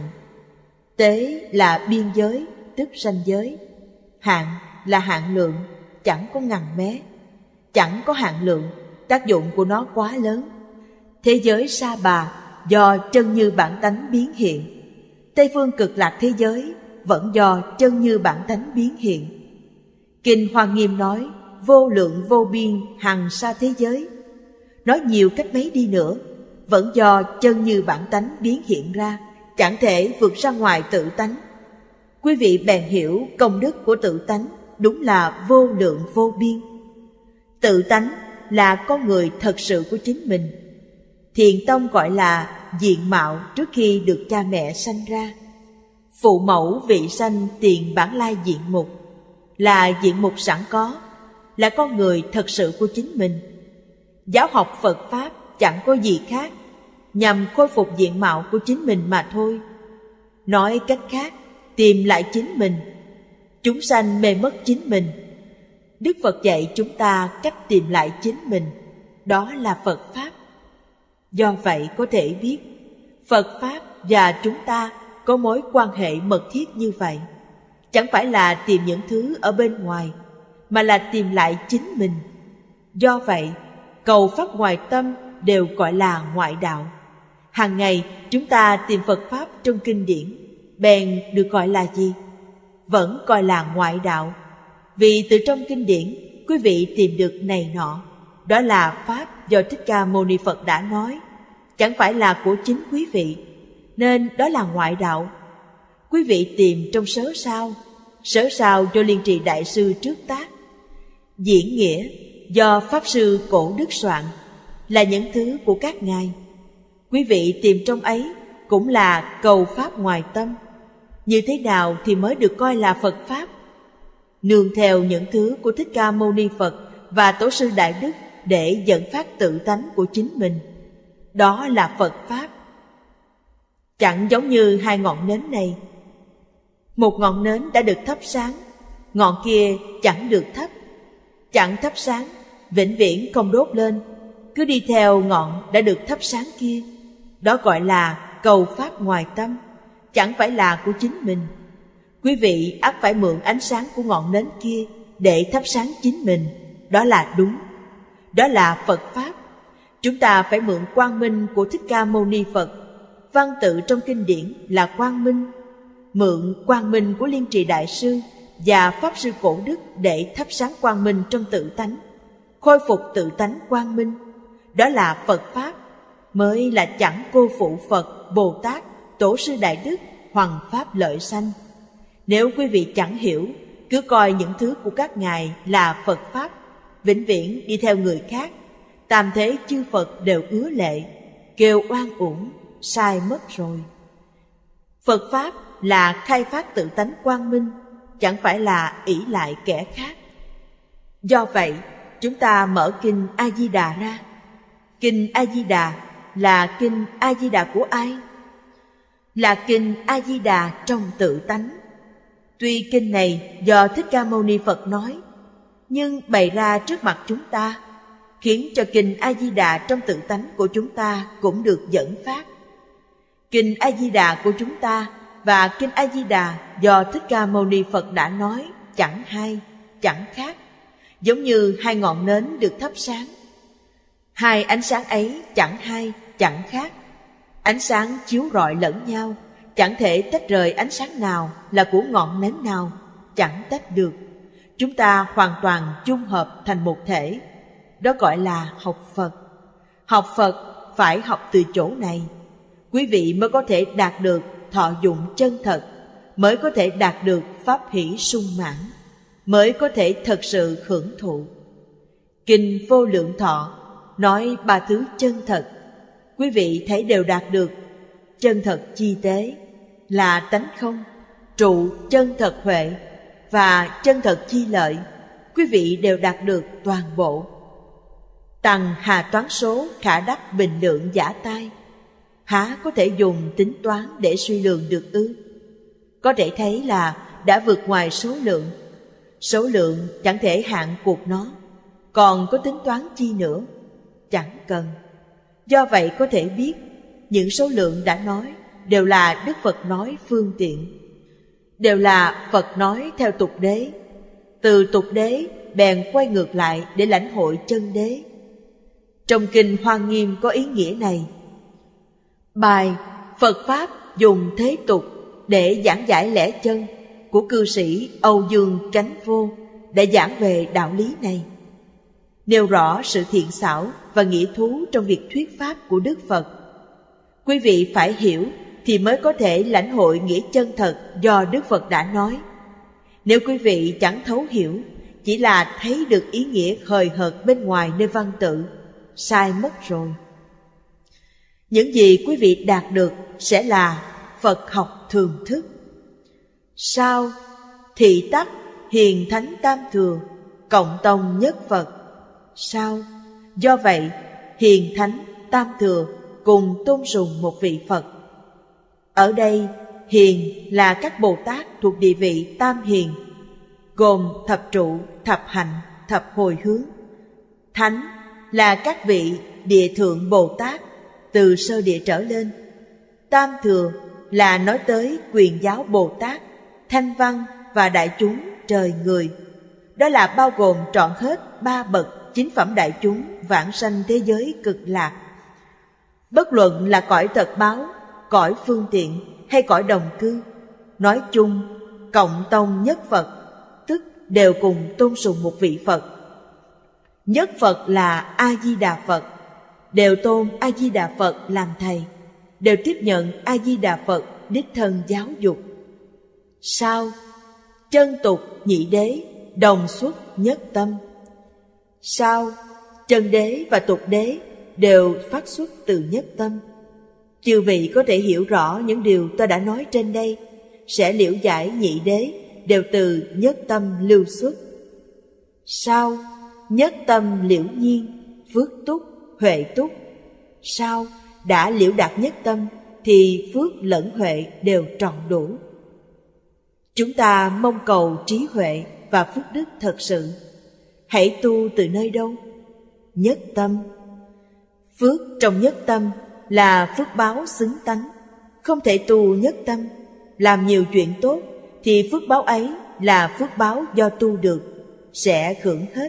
Tế là biên giới, tức ranh giới. Hạn là hạn lượng, chẳng có ngần mé. Chẳng có hạn lượng, tác dụng của nó quá lớn. Thế giới Sa Bà do chân như bản tánh biến hiện. Tây phương Cực Lạc thế giới vẫn do chân như bản tánh biến hiện. Kinh Hoa Nghiêm nói vô lượng vô biên hằng sa thế giới. Nói nhiều cách mấy đi nữa, vẫn do chân như bản tánh biến hiện ra, chẳng thể vượt ra ngoài tự tánh. Quý vị bèn hiểu công đức của tự tánh đúng là vô lượng vô biên. Tự tánh là con người thật sự của chính mình. Thiền tông gọi là diện mạo trước khi được cha mẹ sanh ra. Phụ mẫu vị sanh tiền bản lai diện mục, là diện mục sẵn có, là con người thật sự của chính mình. Giáo học Phật Pháp chẳng có gì khác, nhằm khôi phục diện mạo của chính mình mà thôi. Nói cách khác, tìm lại chính mình, chúng sanh mê mất chính mình. Đức Phật dạy chúng ta cách tìm lại chính mình, đó là Phật Pháp. Do vậy có thể biết, Phật Pháp và chúng ta có mối quan hệ mật thiết như vậy. Chẳng phải là tìm những thứ ở bên ngoài, mà là tìm lại chính mình. Do vậy, cầu Pháp ngoài tâm đều gọi là ngoại đạo. Hàng ngày chúng ta tìm Phật Pháp trong kinh điển, bèn được gọi là gì? Vẫn gọi là ngoại đạo. Vì từ trong kinh điển quý vị tìm được này nọ, đó là Pháp do Thích Ca Mâu Ni Phật đã nói, chẳng phải là của chính quý vị, nên đó là ngoại đạo. Quý vị tìm trong sớ sao, sớ sao do Liên Trì Đại Sư trước tác, diễn nghĩa do Pháp Sư Cổ Đức soạn, là những thứ của các ngài. Quý vị tìm trong ấy cũng là cầu Pháp ngoài tâm. Như thế nào thì mới được coi là Phật Pháp? Nương theo những thứ của Thích Ca Mâu Ni Phật và Tổ sư Đại Đức để dẫn phát tự tánh của chính mình, đó là Phật Pháp. Chẳng giống như hai ngọn nến này. Một ngọn nến đã được thắp sáng, ngọn kia chẳng được thắp. Chẳng thắp sáng, vĩnh viễn không đốt lên, cứ đi theo ngọn đã được thắp sáng kia. Đó gọi là cầu Pháp ngoài tâm, chẳng phải là của chính mình. Quý vị ắt phải mượn ánh sáng của ngọn nến kia để thắp sáng chính mình, đó là đúng. Đó là Phật Pháp. Chúng ta phải mượn quang minh của Thích Ca Mâu Ni Phật. Văn tự trong kinh điển là quang minh. Mượn quang minh của Liên Trì Đại Sư và Pháp Sư Cổ Đức để thắp sáng quang minh trong tự tánh, khôi phục tự tánh quang minh. Đó là Phật Pháp, mới là chẳng cô phụ Phật, Bồ Tát, Tổ sư Đại Đức, hoằng Pháp lợi sanh. Nếu quý vị chẳng hiểu, cứ coi những thứ của các ngài là Phật Pháp, vĩnh viễn đi theo người khác, tam thế chư Phật đều ứa lệ, kêu oan uổng, sai mất rồi. Phật Pháp là khai phát tự tánh quang minh, chẳng phải là ỷ lại kẻ khác. Do vậy, chúng ta mở kinh A Di Đà ra. Kinh A Di Đà là kinh A Di Đà của ai? Là kinh A Di Đà trong tự tánh. Tuy kinh này do Thích Ca Mâu Ni Phật nói, nhưng bày ra trước mặt chúng ta, khiến cho kinh A Di Đà trong tự tánh của chúng ta cũng được dẫn phát. Kinh A Di Đà của chúng ta và kinh A Di Đà do Thích Ca Mâu Ni Phật đã nói chẳng hai, chẳng khác, giống như hai ngọn nến được thắp sáng. Hai ánh sáng ấy chẳng hai, chẳng khác. Ánh sáng chiếu rọi lẫn nhau, chẳng thể tách rời ánh sáng nào là của ngọn nến nào, chẳng tách được. Chúng ta hoàn toàn chung hợp thành một thể. Đó gọi là học Phật. Học Phật phải học từ chỗ này. Quý vị mới có thể đạt được thọ dụng chân thật, mới có thể đạt được pháp hỷ sung mãn, mới có thể thật sự hưởng thụ. Kinh Vô Lượng Thọ nói ba thứ chân thật, quý vị thấy đều đạt được. Chân thật chi tế là tánh không, trụ chân thật huệ và chân thật chi lợi, quý vị đều đạt được toàn bộ. Tằng hà toán số khả đắc bình lượng giả tai, há có thể dùng tính toán để suy lường được ư? Có thể thấy là đã vượt ngoài số lượng. Số lượng chẳng thể hạn cuộc nó, còn có tính toán chi nữa? Chẳng cần. Do vậy có thể biết, những số lượng đã nói đều là Đức Phật nói phương tiện, đều là Phật nói theo tục đế. Từ tục đế bèn quay ngược lại để lãnh hội chân đế. Trong kinh Hoa Nghiêm có ý nghĩa này: bài Phật Pháp dùng thế tục để giảng giải lẽ chân của cư sĩ Âu Dương Chánh Vô để giảng về đạo lý này, nêu rõ sự thiện xảo và nghĩa thú trong việc thuyết pháp của Đức Phật. Quý vị phải hiểu thì mới có thể lãnh hội nghĩa chân thật do Đức Phật đã nói. Nếu quý vị chẳng thấu hiểu, chỉ là thấy được ý nghĩa hời hợt bên ngoài nơi văn tự, sai mất rồi. Những gì quý vị đạt được sẽ là Phật học thường thức. Sao? Thị tắc hiền thánh tam thừa, cộng tông nhất Phật. Sao? Do vậy, hiền thánh tam thừa cùng tôn sùng một vị Phật. Ở đây, hiền là các Bồ Tát thuộc địa vị tam hiền, gồm thập trụ, thập hạnh, thập hồi hướng. Thánh là các vị địa thượng Bồ Tát từ sơ địa trở lên. Tam thừa là nói tới Quyền giáo Bồ Tát, Thanh Văn và đại chúng trời người. Đó là bao gồm trọn hết ba bậc chính phẩm đại chúng vãng sanh thế giới cực lạc. Bất luận là cõi thật báo, cõi phương tiện hay cõi đồng cư, nói chung cộng tông nhất Phật, tức đều cùng tôn sùng một vị Phật. Nhất Phật là A-di-đà Phật, đều tôn A-di-đà Phật làm thầy, đều tiếp nhận A-di-đà Phật đích thân giáo dục. Sao? Chân tục nhị đế đồng xuất nhất tâm. Sao? Chân đế và tục đế đều phát xuất từ nhất tâm. Chư vị có thể hiểu rõ những điều tôi đã nói trên đây, sẽ liễu giải nhị đế đều từ nhất tâm lưu xuất. Sao? Nhất tâm liễu nhiên, phước túc, huệ túc. Sao? Đã liễu đạt nhất tâm thì phước lẫn huệ đều trọn đủ. Chúng ta mong cầu trí huệ và phước đức thật sự. Hãy tu từ nơi đâu? Nhất tâm. Phước trong nhất tâm là phước báo xứng tánh. Không thể tu nhất tâm, làm nhiều chuyện tốt thì phước báo ấy là phước báo do tu được, sẽ hưởng hết.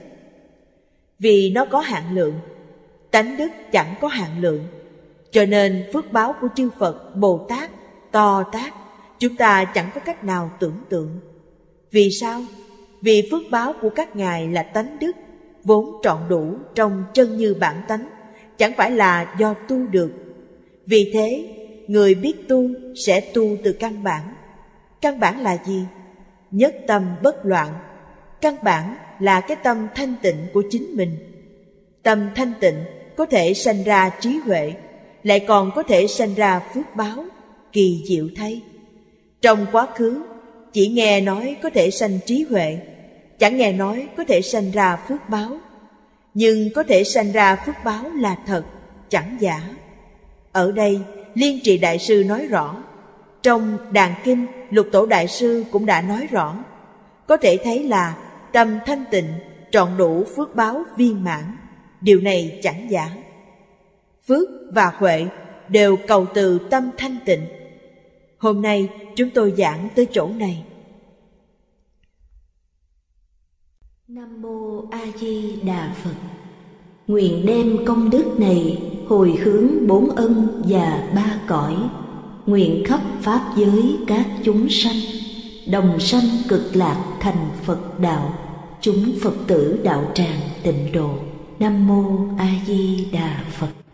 Vì nó có hạn lượng, tánh đức chẳng có hạn lượng, cho nên phước báo của chư Phật, Bồ Tát, to tát, chúng ta chẳng có cách nào tưởng tượng. Vì sao? Vì phước báo của các ngài là tánh đức, vốn trọn đủ trong chân như bản tánh, chẳng phải là do tu được. Vì thế, người biết tu sẽ tu từ căn bản. Căn bản là gì? Nhất tâm bất loạn. Căn bản là cái tâm thanh tịnh của chính mình. Tâm thanh tịnh có thể sanh ra trí huệ, lại còn có thể sanh ra phước báo, kỳ diệu thay. Trong quá khứ, chỉ nghe nói có thể sanh trí huệ, chẳng nghe nói có thể sanh ra phước báo. Nhưng có thể sanh ra phước báo là thật, chẳng giả. Ở đây, Liên Trì Đại Sư nói rõ, trong Đàn Kinh, Lục Tổ Đại Sư cũng đã nói rõ, có thể thấy là tâm thanh tịnh trọn đủ phước báo viên mãn. Điều này chẳng giả. Phước và huệ đều cầu từ tâm thanh tịnh. Hôm nay chúng tôi giảng tới chỗ này. Nam Mô A Di Đà Phật. Nguyện đem công đức này hồi hướng bốn ân và ba cõi, nguyện khắp pháp giới các chúng sanh đồng sanh cực lạc thành Phật đạo, chúng Phật tử đạo tràng tịnh độ. Nam Mô A Di Đà Phật.